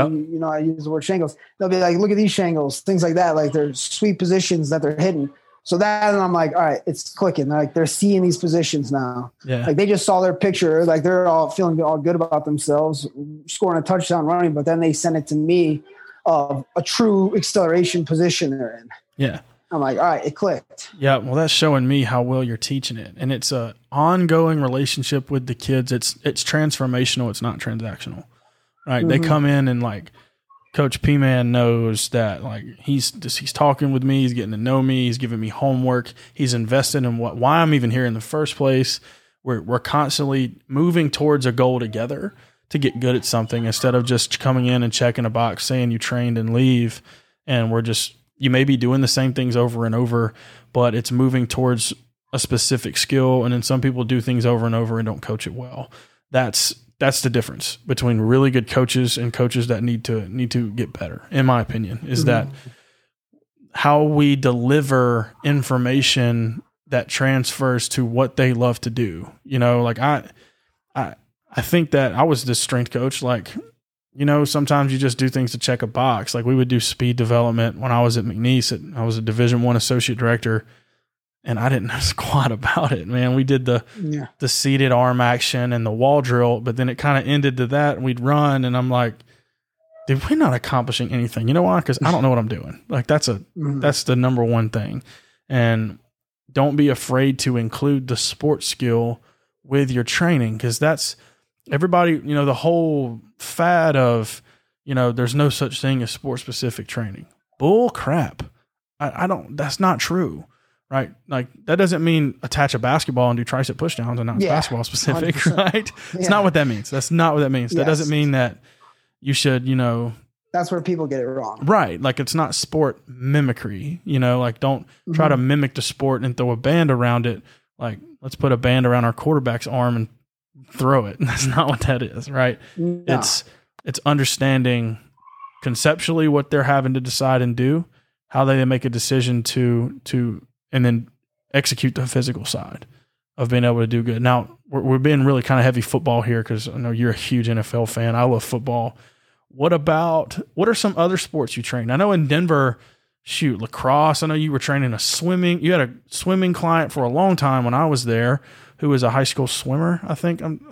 I use the word shangles. They'll be like, look at these shangles, things like that. Like they're sweet positions that they're hidden. So that, and I'm like, all right, it's clicking. Like they're seeing these positions now. Yeah. Like they just saw their picture. Like they're all feeling all good about themselves, scoring a touchdown running, but then they send it to me of a true acceleration position they're in. Yeah. I'm like, all right, it clicked. Yeah, well, that's showing me how well you're teaching it. And it's a ongoing relationship with the kids. It's transformational. It's not transactional, right? They come in and like Coach P-Man knows that like he's talking with me. He's getting to know me. He's giving me homework. He's invested in why I'm even here in the first place. We're constantly moving towards a goal together to get good at something instead of just coming in and checking a box, saying you trained and leave. And you may be doing the same things over and over, but it's moving towards a specific skill. And then some people do things over and over and don't coach it well. That's the difference between really good coaches and coaches that need to get better, in my opinion, is that how we deliver information that transfers to what they love to do. Like I think that I was this strength coach, like, sometimes you just do things to check a box. Like we would do speed development when I was at McNeese. I was a Division I associate director, and I didn't know squat about it, man. We did the seated arm action and the wall drill, but then it kind of ended to that, and we'd run, and I'm like, dude, we're not accomplishing anything. You know why? Because I don't know what I'm doing. Like that's the number one thing. And don't be afraid to include the sports skill with your training, because that's everybody, the whole fad of, there's no such thing as sport specific training. Bull crap. I don't, that's not true, right? Like that doesn't mean attach a basketball and do tricep push downs and not basketball specific, 100%. Right? It's not what that means. That's not what that means. That doesn't mean that you should, that's where people get it wrong. Right. Like it's not sport mimicry, like don't try to mimic the sport and throw a band around it. Like let's put a band around our quarterback's arm and throw it. That's not what that is, right? No. It's understanding conceptually what they're having to decide and do, how they make a decision to and then execute the physical side of being able to do good. Now, we're being really kind of heavy football here because I know you're a huge NFL fan. I love football. What are some other sports you train? I know in Denver, lacrosse. I know you were training you had a swimming client for a long time when I was there who was a high school swimmer, I think. I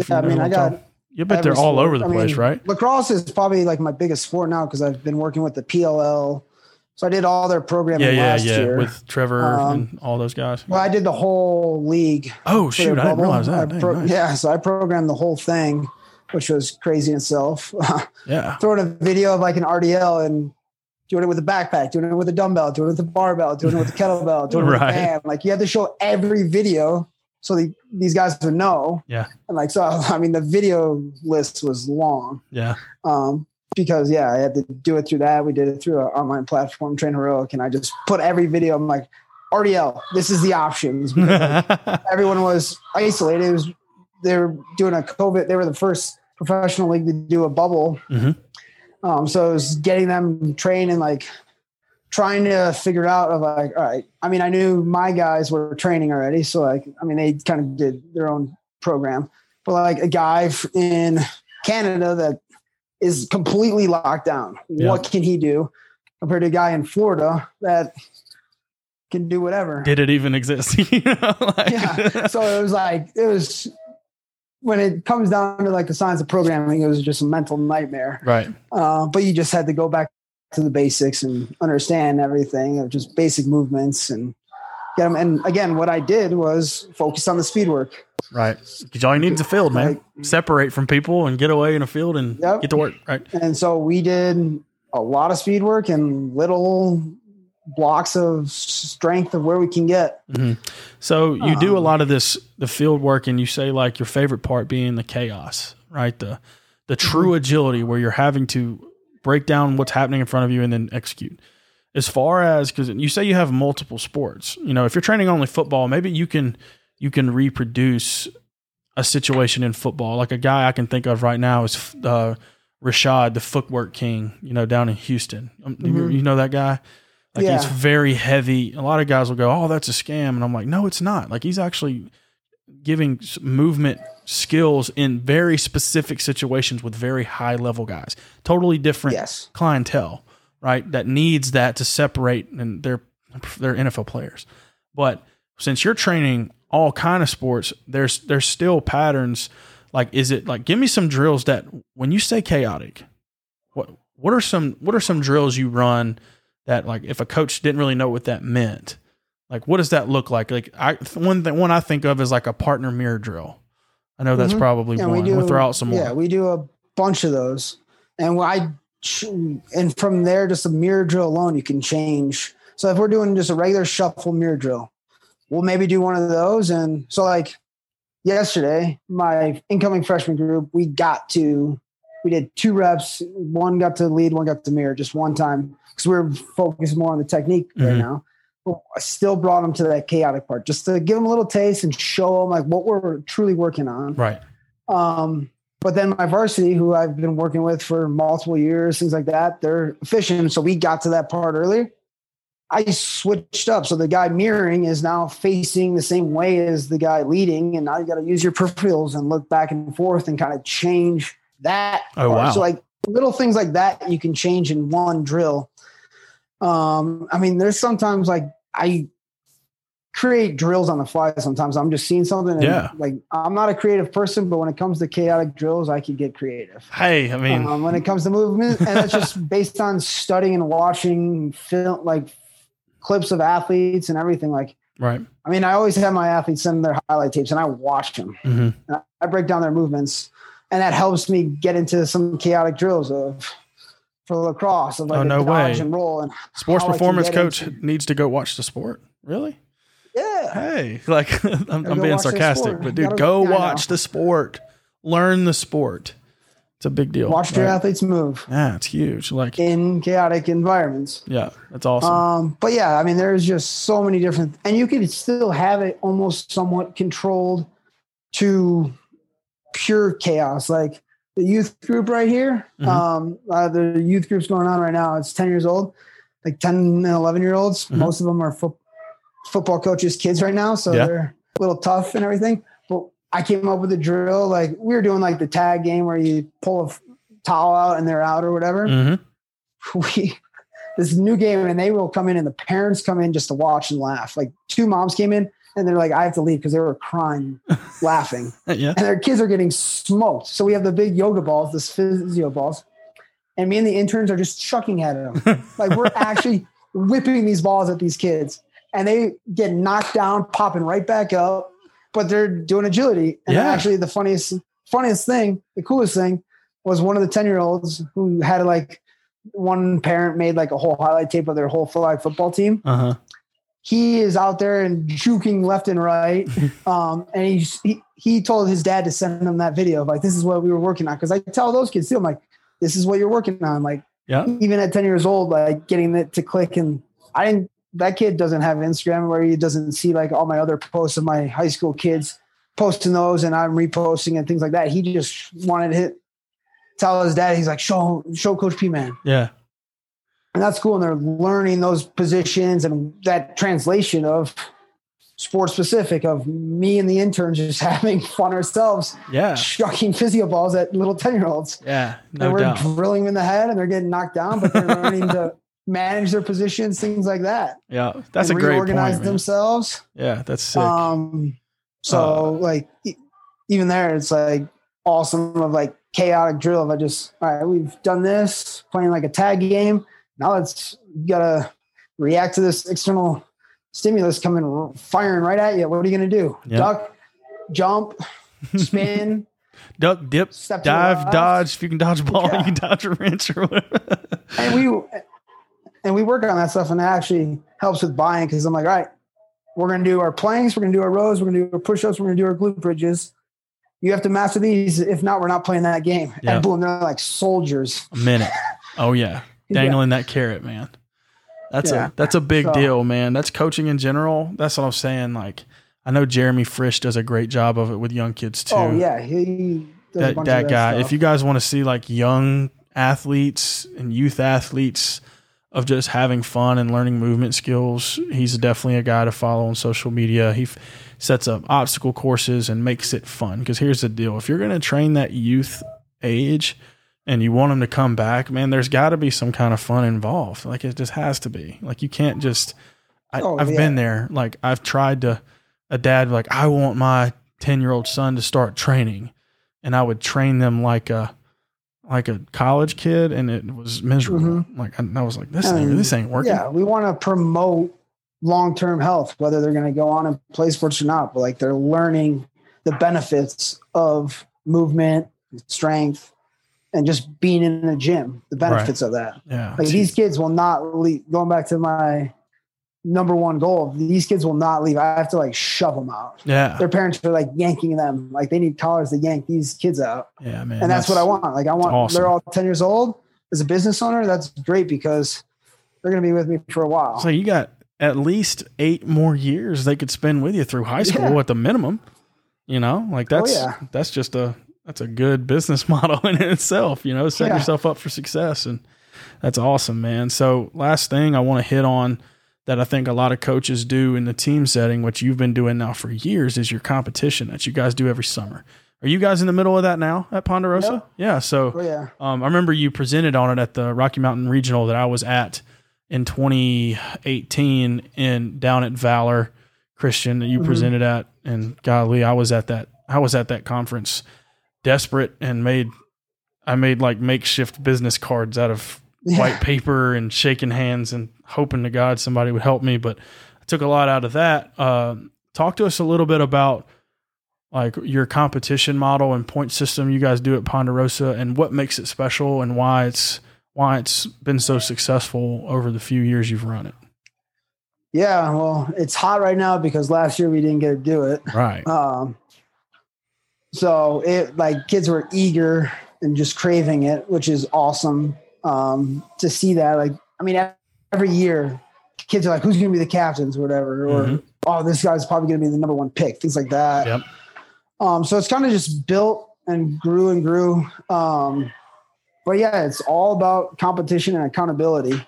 bet they're all over the place, right? Lacrosse is probably like my biggest sport now because I've been working with the PLL. So I did all their programming last year. With Trevor and all those guys. Well, I did the whole league. Oh, shoot. I didn't realize that. Nice. Yeah, so I programmed the whole thing, which was crazy in itself. Yeah. Throwing a video of like an RDL and doing it with a backpack, doing it with a dumbbell, doing it with a barbell, doing it with a kettlebell, doing it with a band. Like you had to show every video so these guys would know. Yeah. And like, so, I mean, the video list was long. Yeah. Because I had to do it through that. We did it through an online platform, Train Heroic, and I just put every video. I'm like, RDL, this is the options. Because, like, everyone was isolated. They were doing a COVID. They were the first professional league to do a bubble. Mm-hmm. So it was getting them trained and like trying to figure out of like, all right. I mean, I knew my guys were training already. So like, I mean, they kind of did their own program, but like a guy in Canada that is completely locked down. Yeah. What can he do compared to a guy in Florida that can do whatever? Did it even exist? Yeah. So it was when it comes down to like the science of programming, it was just a mental nightmare. Right. But you just had to go back to the basics and understand everything of just basic movements and get them. And again, what I did was focus on the speed work. Right. Because all you need is a field, man. Like, separate from people and get away in a field and get to work. Right. And so we did a lot of speed work and little blocks of strength of where we can get. Mm-hmm. So you do a lot of the field work, and you say like your favorite part being the chaos, right? The true agility where you're having to break down what's happening in front of you and then execute. As far as, because you say you have multiple sports, if you're training only football, maybe you can reproduce a situation in football. Like a guy I can think of right now is Rashad, the footwork king, down in Houston. You know that guy? Like he's very heavy. A lot of guys will go, "Oh, that's a scam," and I'm like, "No, it's not. Like he's actually giving movement skills in very specific situations with very high level guys. Totally different clientele, right? That needs that to separate, and they're NFL players. But since you're training all kind of sports, there's still patterns. Like, is it like, give me some drills that when you say chaotic, what are some drills you run that, like, if a coach didn't really know what that meant, like, what does that look like? Like, one I think of is like a partner mirror drill. I know that's probably one. We'll throw out some more. Yeah, we do a bunch of those. And and from there, just a mirror drill alone, you can change. So if we're doing just a regular shuffle mirror drill, we'll maybe do one of those. And so like yesterday, my incoming freshman group, we did 2 reps. One got to lead, one got to mirror just one time because we're focused more on the technique right now. But I still brought them to that chaotic part just to give them a little taste and show them like what we're truly working on. Right. But then my varsity, who I've been working with for multiple years, things like that, they're efficient. So we got to that part earlier. I switched up. So the guy mirroring is now facing the same way as the guy leading. And now you got to use your peripherals and look back and forth and kind of change that. Oh, part. Wow. So like little things like that you can change in one drill. I mean, there's sometimes like I create drills on the fly. Sometimes I'm just seeing something. And like, I'm not a creative person, but when it comes to chaotic drills, I can get creative. Hey, I mean, when it comes to movement, and that's just based on studying and watching film, like clips of athletes and everything. Like, right. I mean, I always have my athletes send their highlight tapes and I watch them. And I break down their movements, and that helps me get into some chaotic drills for lacrosse of like dodge and roll. And sports performance coach needs to go watch the sport. Really? Yeah. Hey, like I'm being sarcastic, but dude, go watch the sport, learn the sport. It's a big deal. Watch your athletes move. Yeah, it's huge. Like in chaotic environments. Yeah, that's awesome. But yeah, I mean, there's just so many different, and you could still have it almost somewhat controlled to pure chaos. Like the youth group right here. The youth group's going on right now. It's 10 years old, like 10 and 11-year-olds. Most of them are football coaches' kids right now. So they're a little tough and everything. But I came up with a drill. Like we were doing like the tag game where you pull a towel out and they're out or whatever. This new game, and they will come in and the parents come in just to watch and laugh. Like 2 moms came in and they're like, I have to leave because they were crying, laughing. And their kids are getting smoked. So we have the big yoga balls, this physio balls. And me and the interns are just chucking at them. Like we're actually whipping these balls at these kids. And they get knocked down, popping right back up. But they're doing agility. And actually the funniest thing, the coolest thing was one of the 10-year-olds who had like one parent made like a whole highlight tape of their whole flag football team. He is out there and juking left and right. And he told his dad to send him that video of like, this is what we were working on. Cause I tell those kids too, I'm like, this is what you're working on. Like even at 10 years old, like getting it to click. And that kid doesn't have Instagram where he doesn't see like all my other posts of my high school kids posting those and I'm reposting and things like that. He just wanted to tell his dad, he's like, show Coach P, man. Yeah. And that's cool. And they're learning those positions and that translation of sports specific of me and the interns just having fun ourselves. Yeah. Chucking physio balls at little 10-year-olds. Yeah. No doubt. And we're drilling them in the head and they're getting knocked down, but they're learning to manage their positions, things like that. Yeah. That's a great point. Reorganize themselves. Yeah. That's sick. So like even there, it's like awesome of like chaotic drill. If I just, all right, we've done this playing like a tag game. Now you gotta react to this external stimulus coming, firing right at you. What are you going to do? Yep. Duck, jump, spin, duck, dip, dive, dodge. If you can dodge a ball, you can dodge a wrench or whatever. and we work on that stuff, and it actually helps with buying because I'm like, all right, we're going to do our planks, we're going to do our rows, we're going to do our push-ups, we're going to do our glute bridges. You have to master these. If not, we're not playing that game. Yep. And boom, they're like soldiers. A minute. Oh yeah. Dangling that carrot, man. That's a big deal, man. That's coaching in general. That's what I'm saying. Like, I know Jeremy Frisch does a great job of it with young kids too. Oh yeah, he does that guy. Stuff. If you guys want to see like young athletes and youth athletes of just having fun and learning movement skills, he's definitely a guy to follow on social media. He sets up obstacle courses and makes it fun. Because here's the deal: if you're going to train that youth age and you want them to come back, man, there's got to be some kind of fun involved. Like it just has to be. Like you can't just. I've been there. Like I've tried to. A dad like, I want my 10-year-old son to start training, and I would train them like a college kid, and it was miserable. Mm-hmm. Like I was like, this ain't working. Yeah, we want to promote long-term health, whether they're going to go on and play sports or not. But like they're learning the benefits of movement, strength, and just being in the gym. The benefits of that. Yeah, like these kids will not leave. Going back to my number one goal, these kids will not leave. I have to like shove them out. Yeah. Their parents are like yanking them. Like they need collars to yank these kids out. Yeah, man. And that's what I want. Like I want, awesome. They're all 10 years old. As a business owner, that's great because they're going to be with me for a while. So you got at least 8 more years they could spend with you through high school at the minimum, you know, like that's just that's a good business model in itself, you know, set yourself up for success. And that's awesome, man. So last thing I want to hit on that I think a lot of coaches do in the team setting, which you've been doing now for years, is your competition that you guys do every summer. Are you guys in the middle of that now at Ponderosa? Yep. Yeah. So I remember you presented on it at the Rocky Mountain Regional that I was at in 2018 down at Valor Christian that you presented at. And golly, I was at that conference desperate and I made like makeshift business cards out of white paper and shaking hands and hoping to God somebody would help me. But I took a lot out of that. Talk to us a little bit about like your competition model and point system you guys do at Ponderosa and what makes it special and why it's been so successful over the few years you've run it. Yeah. Well, it's hot right now because last year we didn't get to do it. Right. So it like kids were eager and just craving it, which is awesome. To see that, like, I mean, every year kids are like, who's going to be the captains or whatever, or, oh, this guy's probably going to be the number 1 pick, things like that. Yep. So it's kind of just built and grew and grew. But yeah, it's all about competition and accountability.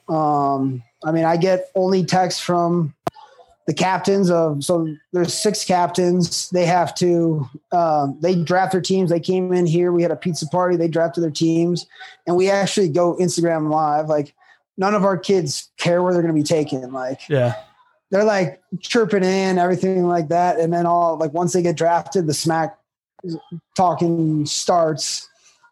I mean, I get only texts from the captains so there's 6 captains. They have to, they draft their teams. They came in here. We had a pizza party. They drafted their teams, and we actually go Instagram live. Like, none of our kids care where they're going to be taken. Like, yeah, they're like chirping in, everything like that. And then once they get drafted, the smack talking starts.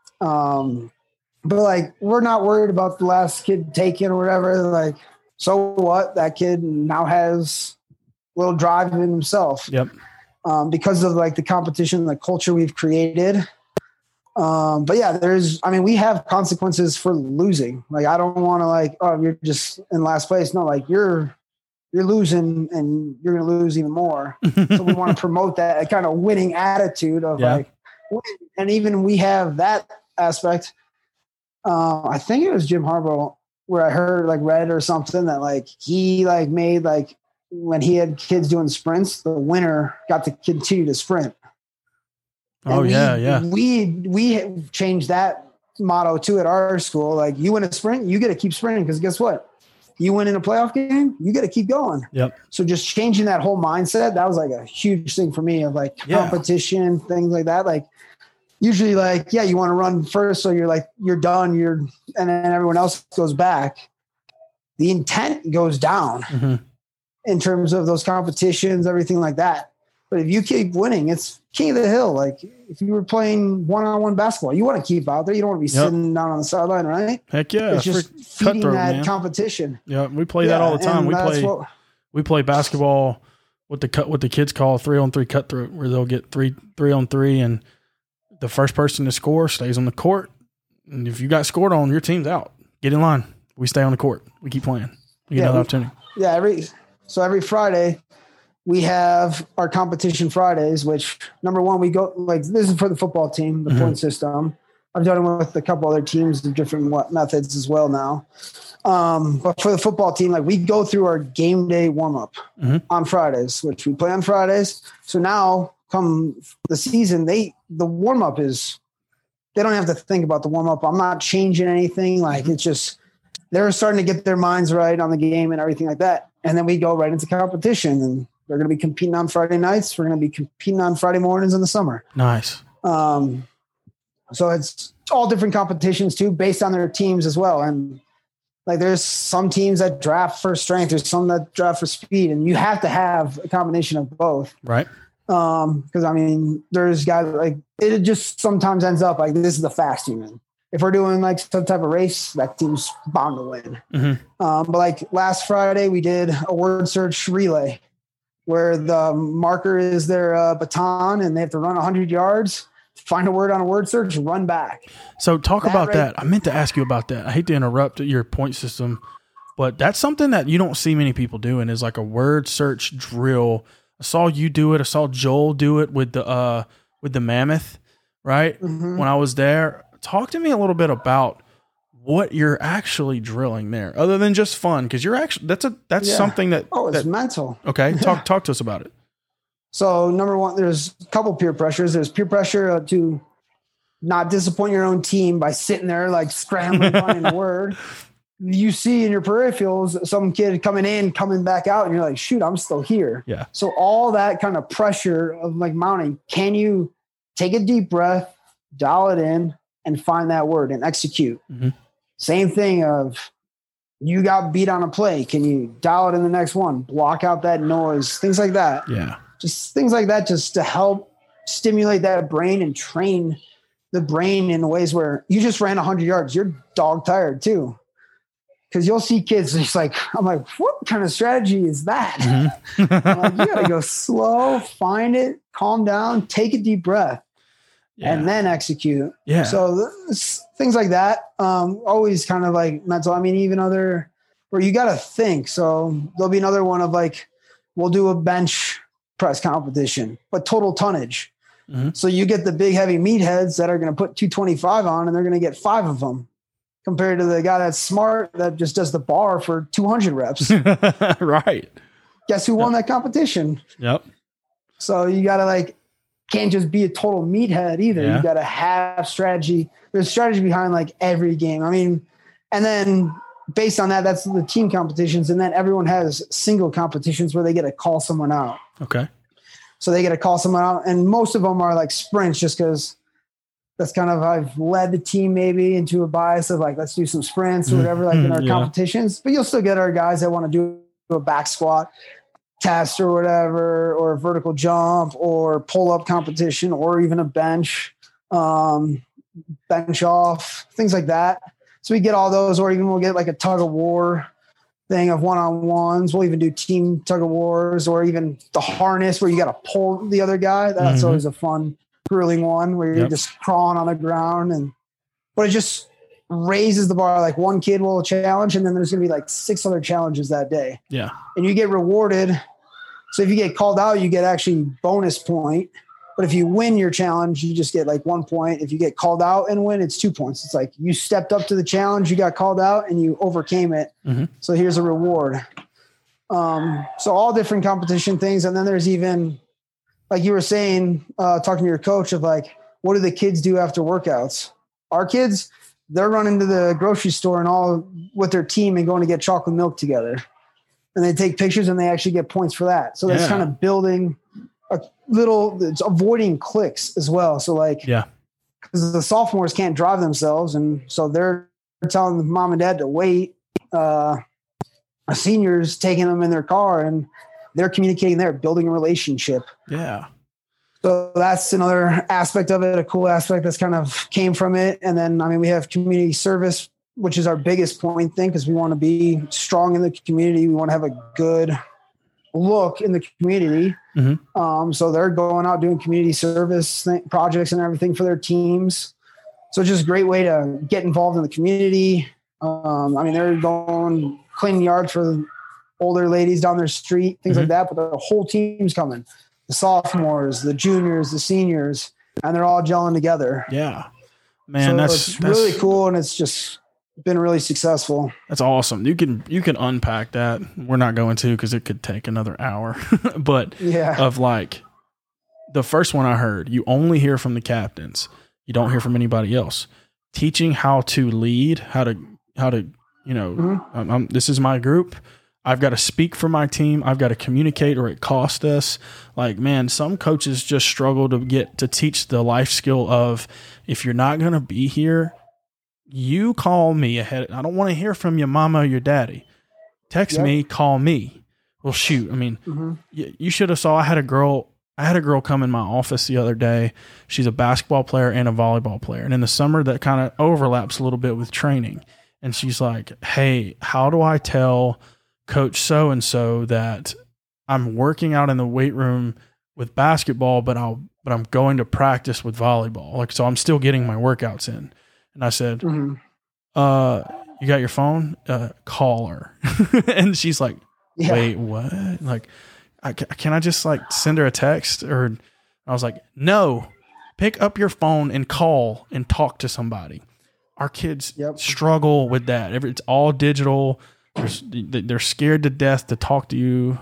But like, we're not worried about the last kid taken or whatever. Like, so what? That kid now has a little drive in himself. Yep. Because of like the competition, the culture we've created. But yeah, we have consequences for losing. Like, I don't want to like, oh, you're just in last place. No, like you're losing and you're going to lose even more. So we want to promote that kind of winning attitude of like, win. And even we have that aspect. I think it was Jim Harbaugh where I heard read or something that like he like made like when he had kids doing sprints, the winner got to continue to sprint. Oh, yeah. We changed that motto too at our school. Like, you win a sprint, you get to keep sprinting, because guess what? You win in a playoff game, you got to keep going. Yep. So just changing that whole mindset, that was like a huge thing for me of like competition, things like that. Like, usually like, yeah, you want to run first. So you're done. And then everyone else goes back. The intent goes down in terms of those competitions, everything like that. But if you keep winning, it's king of the hill. Like, if you were playing one-on-one basketball, you want to keep out there. You don't want to be sitting down on the sideline, right? Heck yeah. It's just feeding that competition. Yeah, we play that all the time. We play basketball what the kids call 3-on-3 cutthroat, where they'll get 3-on-3, and the first person to score stays on the court. And if you got scored on, your team's out. Get in line. We stay on the court. We keep playing. We get another opportunity. Yeah, every Friday we have our competition Fridays, which number one, we go like, this is for the football team, the point system. I've done it with a couple other teams of different methods as well now. But for the football team, like, we go through our game day warm up on Fridays, which we play on Fridays. So now come the season, the warm up is, they don't have to think about the warm up. I'm not changing anything. Like, it's just, they're starting to get their minds right on the game and everything like that. And then we go right into competition, and they're going to be competing on Friday nights. We're going to be competing on Friday mornings in the summer. Nice. So it's all different competitions too, based on their teams as well. And like, there's some teams that draft for strength, there's some that draft for speed, and you have to have a combination of both. Right. Because I mean, there's guys like, it just sometimes ends up like, this is the fast team. And if we're doing like some type of race, that team's bound to win. But like last Friday, we did a word search relay where the marker is their baton, and they have to run 100 yards, find a word on a word search, run back. So talk about that. I meant to ask you about that. I hate to interrupt your point system, but that's something that you don't see many people doing, is like a word search drill. I saw you do it. I saw Joel do it with the mammoth, right? When I was there. Talk to me a little bit about what you're actually drilling there, other than just fun, because you're actually that's something that it's mental. Okay, talk to us about it. So number one, there's a couple peer pressures. There's peer pressure to not disappoint your own team by sitting there like scrambling finding a word. You see in your peripherals some kid coming back out, and you're like, shoot, I'm still here. Yeah. So all that kind of pressure of like mounting, can you take a deep breath, dial it in, and find that word and execute? Same thing of, you got beat on a play. Can you dial it in the next one? Block out that noise, things like that. Yeah. Just things like that, just to help stimulate that brain and train the brain in ways where you just ran 100 yards. You're dog tired too. Because you'll see kids just like, I'm like, what kind of strategy is that? I'm like, you got to go slow, find it, calm down, take a deep breath. And then execute. Yeah. So things like that, always kind of like mental. I mean, even other where you got to think. So there'll be another one of like, we'll do a bench press competition, but total tonnage. So you get the big heavy meatheads that are going to put 225 on, and they're going to get 5 of them, compared to the guy that's smart that just does the bar for 200 reps. Right. Guess who won that competition? Yep. So you got to like can't just be a total meathead either. Yeah. You got to have strategy. There's strategy behind like every game. I mean, and then based on that, that's the team competitions. And then everyone has single competitions where they get to call someone out. Okay. So they get to call someone out, and most of them are like sprints, just because that's kind of, I've led the team maybe into a bias of like, let's do some sprints or whatever, like in our competitions, but you'll still get our guys that want to do a back squat test or whatever, or a vertical jump or pull up competition, or even a bench off, things like that. So we get all those, or even we'll get like a tug of war thing of one-on-ones. We'll even do team tug of wars, or even the harness where you got to pull the other guy. That's always a fun, grueling one where you're just crawling on the ground. But it just raises the bar. Like one kid will challenge, and then there's going to be like 6 other challenges that day. Yeah. And you get rewarded. So if you get called out, you get actually bonus point. But if you win your challenge, you just get like 1 point. If you get called out and win, it's 2 points. It's like you stepped up to the challenge, you got called out, and you overcame it. So here's a reward. So all different competition things. And then there's even, like you were saying, talking to your coach of like, what do the kids do after workouts? Our kids, they're running to the grocery store and all with their team and going to get chocolate milk together. And they take pictures and they actually get points for that. So that's kind of building a little, it's avoiding clicks as well. So like, because the sophomores can't drive themselves. And so they're telling mom and dad to wait. Seniors taking them in their car, and they're communicating there, building a relationship. Yeah. So that's another aspect of it, a cool aspect that's kind of came from it. And then, I mean, we have community service, which is our biggest point thing, because we want to be strong in the community. We want to have a good look in the community. So they're going out doing community service projects and everything for their teams. So it's just a great way to get involved in the community. I mean, they're going cleaning yards for older ladies down their street, things like that, but the whole team's coming. The sophomores, the juniors, the seniors, and they're all gelling together. Yeah, man, so that's really cool, and it's just been really successful. That's awesome. You can unpack that. We're not going to, because it could take another hour. But of like the first one I heard, you only hear from the captains. You don't hear from anybody else. Teaching how to lead, how to this is my group. I've got to speak for my team. I've got to communicate, or it costs us. Like, man, some coaches just struggle to get to teach the life skill of, if you're not going to be here, you call me ahead. I don't want to hear from your mama or your daddy. Text me, call me. Well, shoot. I mean, you should have saw. I had a girl come in my office the other day. She's a basketball player and a volleyball player, and in the summer that kind of overlaps a little bit with training. And she's like, "Hey, how do I tell Coach so-and-so that I'm working out in the weight room with basketball, but I'm going to practice with volleyball. Like, so I'm still getting my workouts in." And I said, "You got your phone? Call her." And she's like, "Wait, what? Like, can I just like send her a text?" Or I was like, "No, pick up your phone and call and talk to somebody." Our kids struggle with that. It's all digital. They're scared to death to talk to you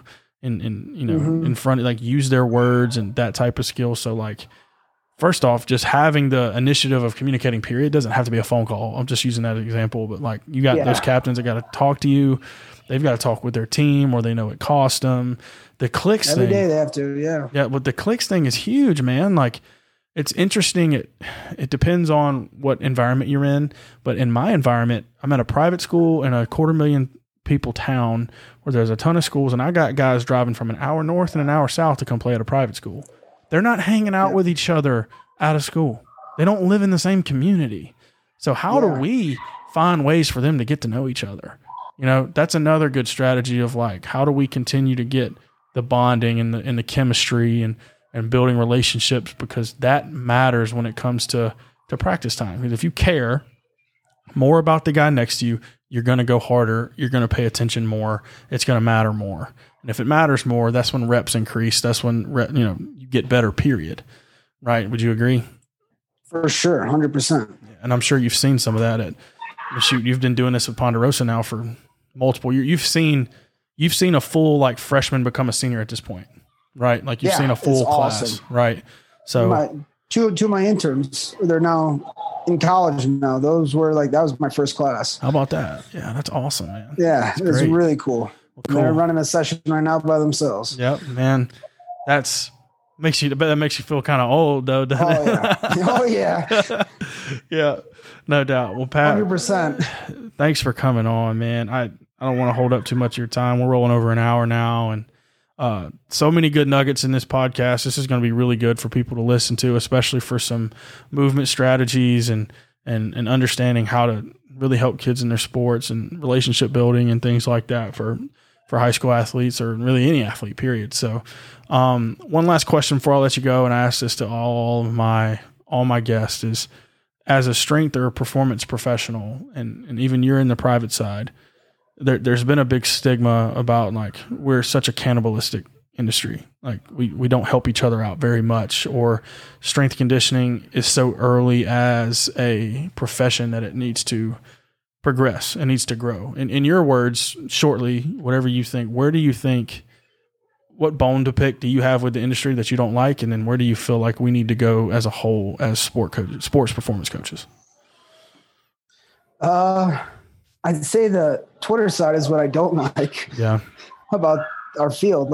in front of, like, use their words and that type of skill. So like, first off, just having the initiative of communicating, period, doesn't have to be a phone call. I'm just using that as an example, but like, you got those captains that got to talk to you. They've got to talk with their team, or they know it cost them. The clicks every thing, day they have to. Yeah. But the clicks thing is huge, man. Like, it's interesting. It depends on what environment you're in, but in my environment, I'm at a private school in a 250,000 people town where there's a ton of schools, and I got guys driving from an hour north and an hour south to come play at a private school. They're not hanging out with each other out of school. They don't live in the same community. So how do we find ways for them to get to know each other? You know, that's another good strategy of like, how do we continue to get the bonding and the chemistry and building relationships, because that matters when it comes to practice time. Because if you care more about the guy next to you, you're going to go harder. You're going to pay attention more. It's going to matter more. And if it matters more, that's when reps increase. That's when, you get better, period. Right. Would you agree? For sure. 100%. And I'm sure you've seen some of that you've been doing this with Ponderosa now for multiple years. You've seen a full like freshman become a senior at this point, right? Like you've seen a full class, awesome. Right? So two of my interns, they're now in college now. Those were that was my first class. How about that? Yeah, that's awesome, man. Yeah, it was really cool. Well, cool. They're running a session right now by themselves. Yep, man. That makes you feel kind of old, though, doesn't it? Oh yeah. Yeah, no doubt. Well, Pat, 100%. Thanks for coming on, man. I don't want to hold up too much of your time. We're rolling over an hour now, and so many good nuggets in this podcast. This is going to be really good for people to listen to, especially for some movement strategies and understanding how to really help kids in their sports and relationship building and things like that for high school athletes or really any athlete, period. So one last question before I let you go, and I ask this to all my guests, is as a strength or a performance professional, and even you're in the private side, there's been a big stigma about we're such a cannibalistic industry. We don't help each other out very much, or strength conditioning is so early as a profession that it needs to progress and needs to grow. In your words, shortly, whatever you think, where do you think, what bone to pick do you have with the industry that you don't like? And then where do you feel like we need to go as a whole as sports performance coaches? I'd say the Twitter side is what I don't like. Yeah. About our field.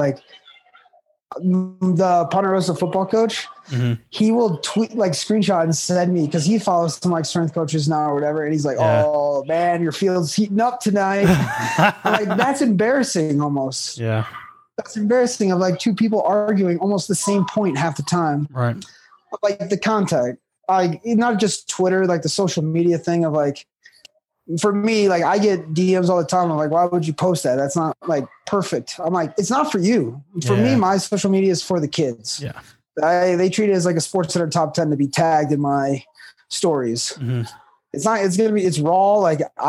The Ponderosa football coach, he will tweet screenshot and send me, because he follows some strength coaches now or whatever, and he's like, "Oh man, your field's heating up tonight." That's embarrassing almost. Yeah, that's embarrassing of two people arguing almost the same point half the time. Right. The contact, not just Twitter, the social media thing of for me, I get DMs all the time. I'm like, why would you post that? That's not perfect. I'm like, it's not for you. For me, my social media is for the kids. Yeah. They treat it as a Sports Center top 10 to be tagged in my stories. Mm-hmm. It's raw.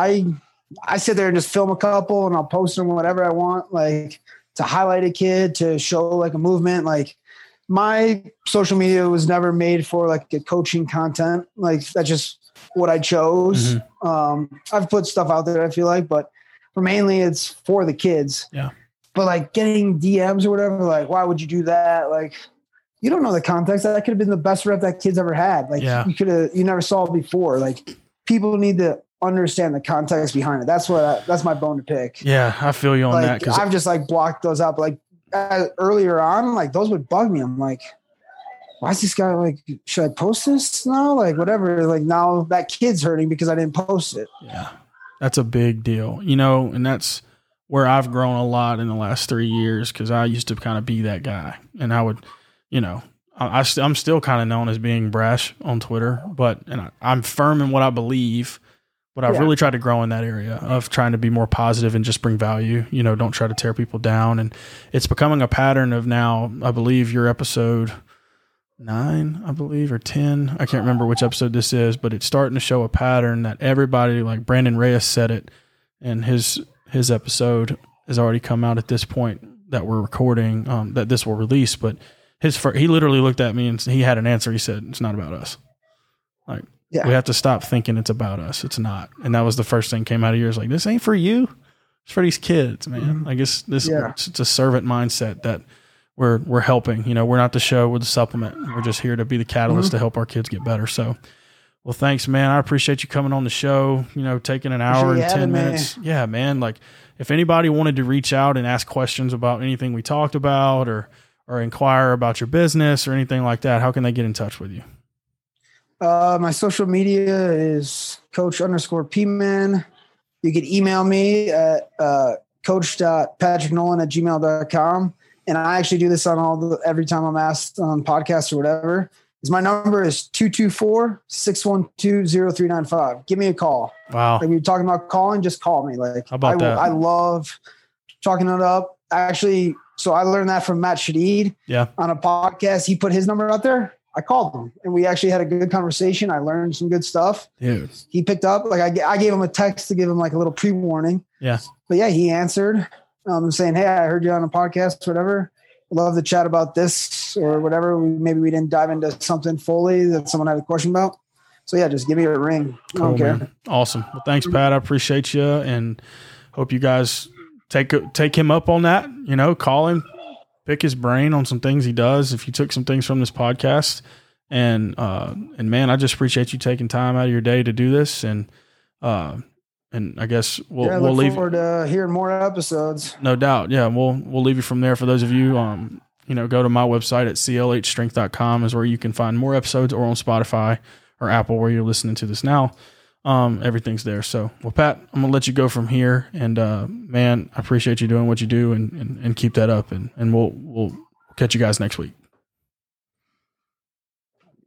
I sit there and just film a couple and I'll post them whatever I want, to highlight a kid, to show a movement. My social media was never made for a coaching content. That's just what I chose. Mm-hmm. I've put stuff out there, I feel but for mainly it's for the kids. Yeah. But getting DMs or whatever, why would you do that? You don't know the context. That could have been the best rep that kid's ever had. You never saw it before. People need to understand the context behind it. That's that's my bone to pick. Yeah. I feel you on that. Cause I've just blocked those out. But earlier on, those would bug me. I'm like, why is this guy should I post this now? Whatever. Now that kid's hurting because I didn't post it. Yeah. That's a big deal, and that's where I've grown a lot in the last 3 years. Cause I used to kind of be that guy, and I would, I'm still kind of known as being brash on Twitter, and I'm firm in what I believe, but I've really tried to grow in that area of trying to be more positive and just bring value, don't try to tear people down. And it's becoming a pattern of now, I believe your episode 9, I believe, or 10. I can't remember which episode this is, but it's starting to show a pattern that everybody, Brandon Reyes said it, and his episode has already come out at this point that we're recording, that this will release. But he literally looked at me and he had an answer. He said, "It's not about us. We have to stop thinking it's about us. It's not." And that was the first thing came out of yours. This ain't for you. It's for these kids, man. It's a servant mindset that we're helping. We're not the show, we're the supplement. We're just here to be the catalyst to help our kids get better. So, well, thanks, man. I appreciate you coming on the show, taking an hour and 10 minutes. Yeah, man. If anybody wanted to reach out and ask questions about anything we talked about or inquire about your business or anything like that, how can they get in touch with you? My social media is coach_pman. You can email me at coach.patricknolan@gmail.com. And I actually do this on every time I'm asked on podcasts or whatever. My number is 224-612-0395. Give me a call. Wow. You're talking about calling, just call me. How about that? I love talking it up. Actually, so I learned that from Matt Shadid on a podcast. He put his number out there. I called him and we actually had a good conversation. I learned some good stuff. Dude. He picked up. I gave him a text to give him a little pre-warning. Yeah. But he answered. Saying, "Hey, I heard you on a podcast, whatever. I'd love to chat about this or whatever. Maybe we didn't dive into something fully that someone had a question about." So just give me a ring. I don't care. Man. Awesome. Well, thanks, Pat. I appreciate you, and hope you guys take him up on that. Call him, pick his brain on some things he does. If you took some things from this podcast, and man, I just appreciate you taking time out of your day to do this. And I guess we'll look leave forward to hearing more episodes. No doubt. Yeah. We'll leave you from there. For those of you, go to my website at clhstrength.com is where you can find more episodes, or on Spotify or Apple where you're listening to this now. Everything's there. So, well, Pat, I'm gonna let you go from here, and man, I appreciate you doing what you do, and keep that up, and we'll catch you guys next week.